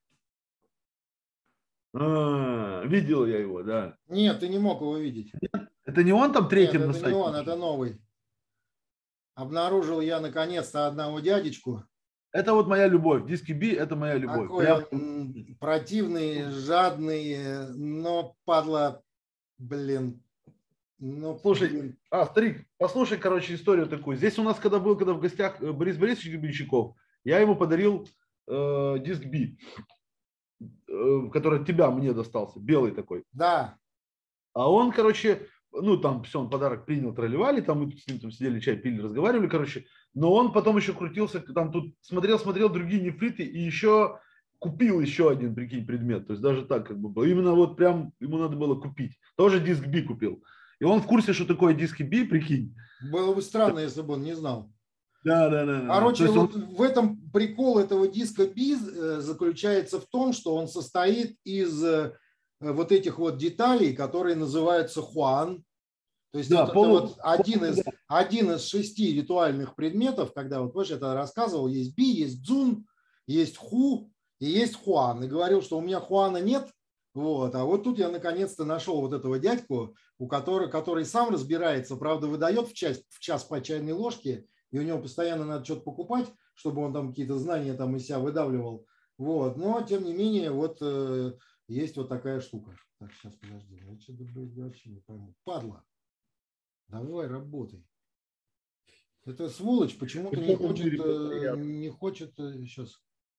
Видел я его, да. Нет, ты не мог его видеть. Это не он там Нет, третьим на это не сайте? он, это новый. Обнаружил я наконец-то одного дядечку. Это вот моя любовь. Диски Би – это моя любовь. Такой Прям... он противный, жадный, но падла, блин. Ну, Слушай, блин. старик, послушай, короче, историю такую. Здесь у нас, когда в гостях Борис Борисович Гребенщиков, я ему подарил диск Би, который от тебя мне достался, белый такой. Да. А он, короче, ну, там все, он подарок принял, тролливали, там мы тут с ним там сидели, чай пили, разговаривали, короче. Но он потом еще крутился, там тут смотрел другие нефриты и еще купил еще один, прикинь, предмет. То есть даже так как бы было. Именно вот прям ему надо было купить. Тоже диск Би купил. И он в курсе, что такое диски Би, прикинь. Было бы странно, если бы он не знал. Да. Короче, вот он... в этом прикол этого диска Би заключается в том, что он состоит из вот этих вот деталей, которые называются хуан. То есть да, это вот один из 6 ритуальных предметов, когда, вот помнишь, я это рассказывал, есть Би, есть Цзун, есть Ху и есть Хуан. И говорил, что у меня Хуана нет, вот, а вот тут я наконец-то нашел вот этого дядьку, который сам разбирается, правда, выдает в час по чайной ложке, и у него постоянно надо что-то покупать, чтобы он там какие-то знания там из себя выдавливал. Вот, но, тем не менее, вот есть вот такая штука. Так, сейчас, подожди, я что-то вообще не пойму. Падла. Давай, работай. Эта сволочь почему-то не хочет сейчас.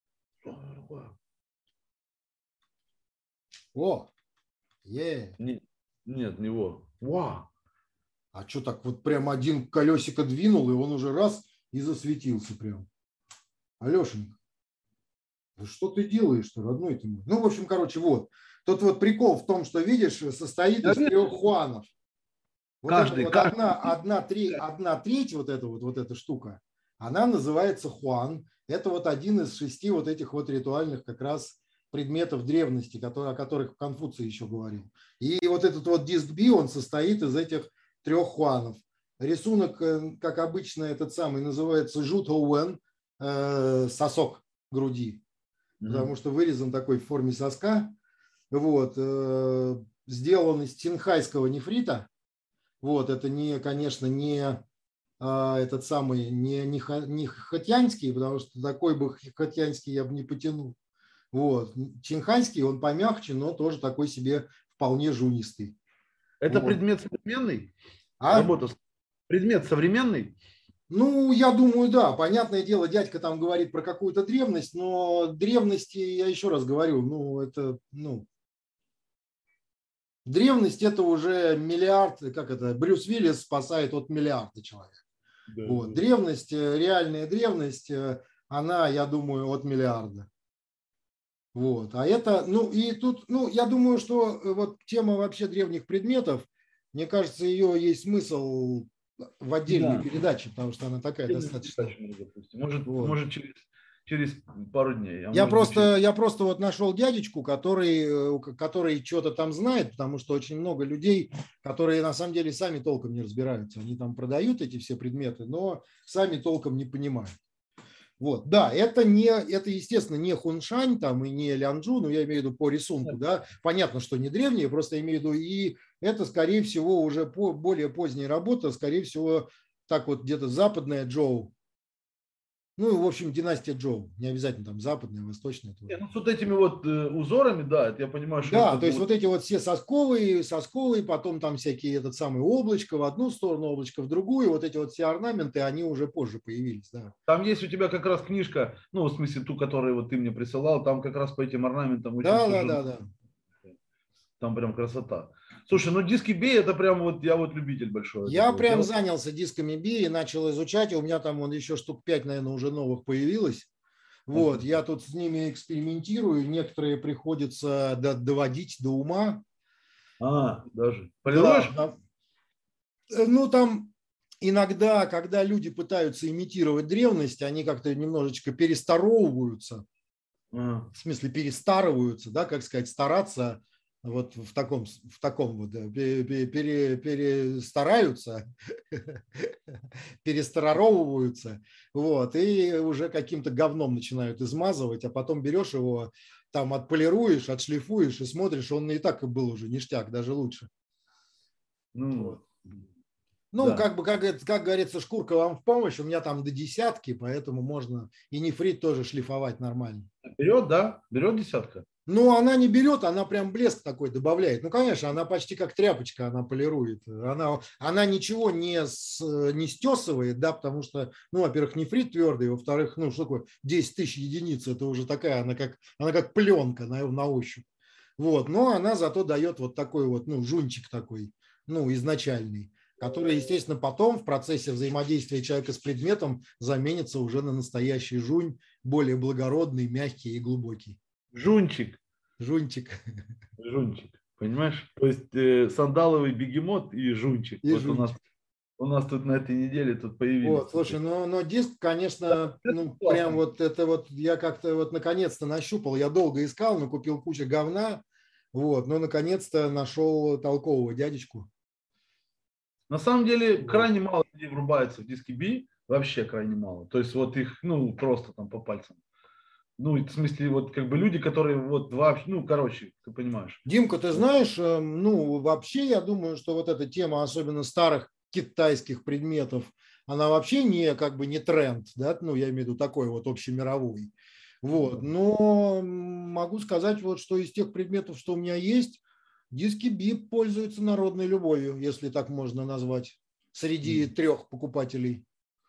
О, Нет, не его. Вау. А что так вот прям один колесико двинул, и он уже раз и засветился прям. Алешенька, да что ты делаешь-то, родной ты мой? Ну, в общем, короче, вот. Тут вот прикол в том, что, видишь, состоит из 3 хуанов. Вот каждый, это вот одна треть вот эта штука, она называется хуан. Это вот один из 6 вот этих вот ритуальных как раз предметов древности, о которых Конфуций еще говорил. И вот этот вот диск Би, он состоит из этих 3 хуанов. Рисунок, как обычно, этот самый называется жутоуэн, сосок груди, потому что вырезан такой в форме соска. Вот, сделан из цинхайского нефрита. Вот, это не, конечно, не этот самый, не хотьянский, потому что такой бы хотьянский я бы не потянул. Вот. Чинханский, он помягче, но тоже такой себе вполне жунистый. Это вот. Предмет современный? А? Предмет современный? Ну, я думаю, да. Понятное дело, дядька там говорит про какую-то древность, но древности, я еще раз говорю, древность это уже миллиард, Брюс Уиллис спасает от миллиарда человек. Да, вот. Да. Древность, реальная древность, она, я думаю, от миллиарда. Вот. А это, и тут, я думаю, что вот тема вообще древних предметов, мне кажется, ее есть смысл в отдельной передаче, потому что она такая достаточно. Может через пару дней. Я просто вот нашел дядечку, который что-то там знает, потому что очень много людей, которые на самом деле сами толком не разбираются. Они там продают эти все предметы, но сами толком не понимают. Вот, да, это естественно, не Хуншань там и не Лянчжу, но я имею в виду по рисунку, да, понятно, что не древние, просто я имею в виду, и это, скорее всего, уже более поздняя работа, скорее всего, так вот где-то западная Джоу. Ну, в общем, династия Джоу. Не обязательно там западная, восточная. С вот этими вот узорами, да, это я понимаю, что... Да, то есть вот эти вот все сосковые, потом там всякие этот самый облачко в одну сторону, облачко в другую, вот эти вот все орнаменты, они уже позже появились, да. Там есть у тебя как раз книжка, в смысле ту, которую вот ты мне присылал, там как раз по этим орнаментам очень... Да. Там прям красота. Слушай, диски Би это прям вот, я вот любитель большой. Я прям занялся дисками Би и начал изучать, и у меня там еще штук 5, наверное, уже новых появилось. Вот, я тут с ними экспериментирую, некоторые приходится доводить до ума. Даже. Полируешь? Да. Там иногда, когда люди пытаются имитировать древность, они как-то немножечко перестаровываются. В смысле, перестарываются, да, как сказать, стараться. Вот в таком вот перестараются, перестароровываются, вот, и уже каким-то говном начинают измазывать, а потом берешь его, там отполируешь, отшлифуешь и смотришь, он и так был уже ништяк, даже лучше. Вот. Ну, Да. как бы, как говорится, шкурка вам в помощь, у меня там до десятки, поэтому можно и нефрит тоже шлифовать нормально. Берет, да? Берет десятка? Ну, она не берет, она прям блеск такой добавляет. Ну, конечно, она почти как тряпочка, она полирует. Она ничего не стесывает, да, потому что, ну, во-первых, нефрит твердый, во-вторых, ну, что такое, 10 тысяч единиц, это уже такая, она как пленка на ощупь. Вот, но она зато дает вот такой вот, ну, жунчик такой, ну, изначальный, который, естественно, потом в процессе взаимодействия человека с предметом заменится уже на настоящий жунь, более благородный, мягкий и глубокий. Жунчик. Жунчик Жунчик. Понимаешь? То есть сандаловый бегемот и жунчик. и Вот жунчик. у нас тут на этой неделе тут появились. Вот, Тут слушай, но диск, конечно, это ну, прям классно. вот это вот я как-то вот наконец-то нащупал. Я долго искал, но купил кучу говна. Вот, но наконец-то нашел толкового дядечку. На самом деле Вот. крайне мало людей врубается в диски B. Вообще крайне мало. То есть вот их, ну, просто там по пальцам. Ну, в смысле, вот как бы люди, которые вот вообще, ну, короче, ты понимаешь. Димка, ты знаешь, ну, вообще я думаю, что вот эта тема, особенно старых китайских предметов, она вообще не как бы не тренд, да, ну, я имею в виду такой вот общемировой. Вот, но могу сказать вот, что из тех предметов, что у меня есть, диски BIP пользуются народной любовью, если так можно назвать, среди трех покупателей.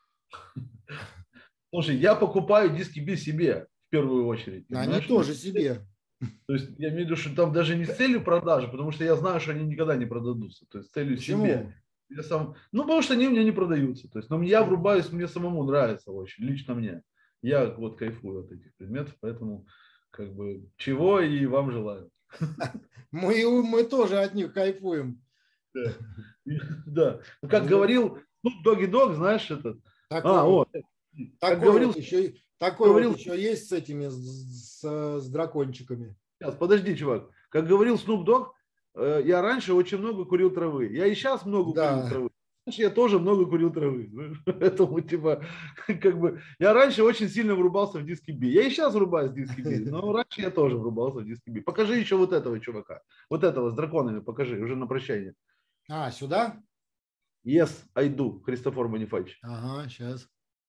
Слушай, я покупаю диски B себе в первую очередь, Они понимаешь? То есть, тоже себе. то есть я имею в виду, что там даже не с целью продажи, потому что я знаю, что они никогда не продадутся. То есть с целью себе. Почему? Я сам, ну, потому что они у меня не продаются. То есть, но я врубаюсь, мне самому нравится очень, лично мне. Я вот кайфую от этих предметов, поэтому как бы чего и вам желаю. Мы тоже от них кайфуем. Да. Да. Ну, как Вот. говорил, ну, Доги Дог, знаешь, этот. Такой А, вот. вот. Как говорил, Такой вот говорил, еще есть с этими, с дракончиками. сейчас, подожди, чувак. Как говорил Snoop Dogg, я раньше очень много курил травы. Я и сейчас много курил Да. травы. Раньше я тоже много курил травы. Знаешь. Поэтому, типа, как бы, я раньше очень сильно врубался в диски Би. Я и сейчас врубаюсь в диски Би, но раньше я тоже врубался в диски Би. Покажи еще вот этого чувака. Вот этого с драконами покажи, уже на прощание. А, сюда? Yes, I do, Христофор Манифач. Ага, сейчас.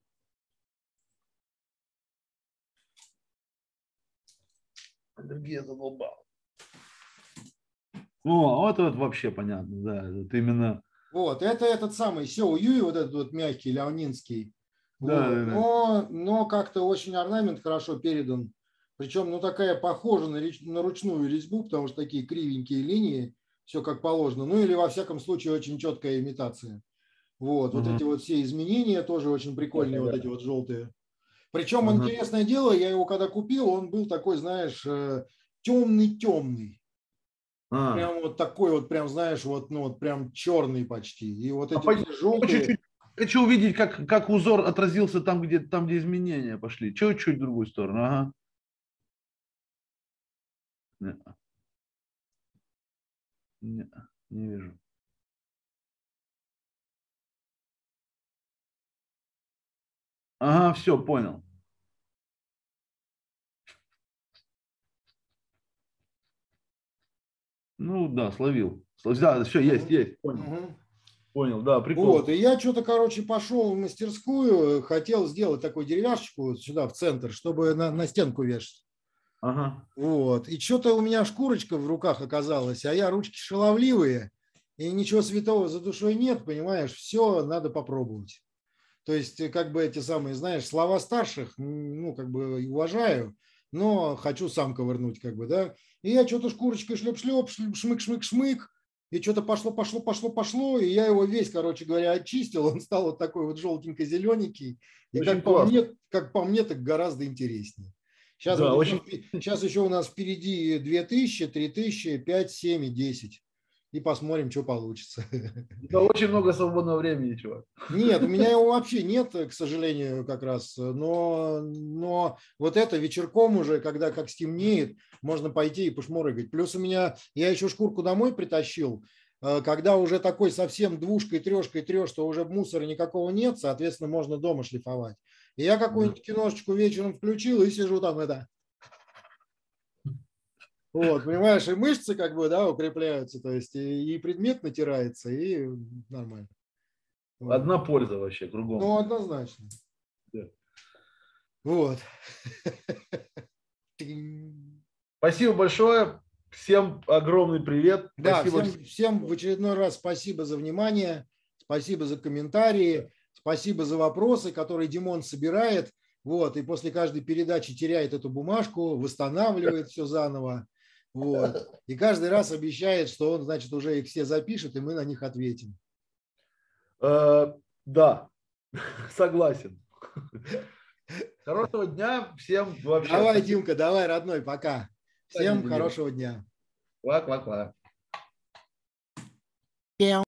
Аллергия задолбала. О, вот это вообще понятно, да. Это именно... Вот, это этот самый Сяо Юй, вот этот вот мягкий, ляонинский. Да, Вот. да, да. Но как-то очень орнамент хорошо передан. Причем, ну, такая похожа на ручную резьбу, потому что такие кривенькие линии, все как положено. Ну, или, во всяком случае, очень четкая имитация. Вот Ага. эти вот все изменения тоже очень Да, прикольные, вот эти да. вот желтые. Причем, Ага. интересное дело, я его когда купил, он был такой, знаешь, темный-темный. А, Прям вот такой вот, прям, знаешь, вот, ну, вот прям черный почти. И вот а эти все по желтые. чуть-чуть хочу увидеть, как узор отразился там, где изменения пошли. Чуть-чуть в другую сторону. Ага. Не, не, не вижу. Ага, все, понял. Ну да, словил. Да, все, есть, Мгм. есть. Понял. Мгм. Понял, да, Вот, прикол. и я что-то, короче, пошел в мастерскую, хотел сделать такую деревяшечку вот сюда, в центр, чтобы на стенку вешать. Ага. Вот, и что-то у меня шкурочка в руках оказалась, а я ручки шаловливые, и ничего святого за душой нет, понимаешь, все надо попробовать. То есть, как бы эти самые, знаешь, слова старших, ну, как бы и уважаю, но хочу сам ковырнуть, как бы, да. И я что-то шкурочкой шлеп-шлеп, шмык-шмык-шмык, и что-то пошло, и я его весь, короче говоря, очистил, он стал вот такой вот желтенько-зелененький, и Очень классно. как по мне, так гораздо интереснее. Сейчас вот Да, еще, очень. сейчас еще у нас впереди 2000, 3000, 5, 7 и 10. И посмотрим, что получится. Да, очень много свободного времени, чувак. Нет, у меня его вообще нет, к сожалению, как раз. Но вот это вечерком уже, когда как стемнеет, можно пойти и пошмурыгать. Плюс я еще шкурку домой притащил, когда уже такой совсем двушкой, трешкой трешь, что уже мусора никакого нет, соответственно, можно дома шлифовать. И я какую-нибудь киношечку вечером включил и сижу там это. Вот, понимаешь, и мышцы как бы, да, укрепляются, то есть и предмет натирается, и нормально. Одна польза вообще кругом. Ну, однозначно. Да. Вот. Спасибо большое. Всем огромный привет. Да, Спасибо всем в очередной раз спасибо за внимание, спасибо за комментарии, спасибо за вопросы, которые Димон собирает. Вот, и после каждой передачи теряет эту бумажку, восстанавливает все заново. Вот. И каждый раз обещает, что он, значит, уже их все запишет, и мы на них ответим. Да, согласен. Хорошего дня всем вообще. Давай, Димка, давай, родной, пока. Всем хорошего дня. Ква-ква-ква.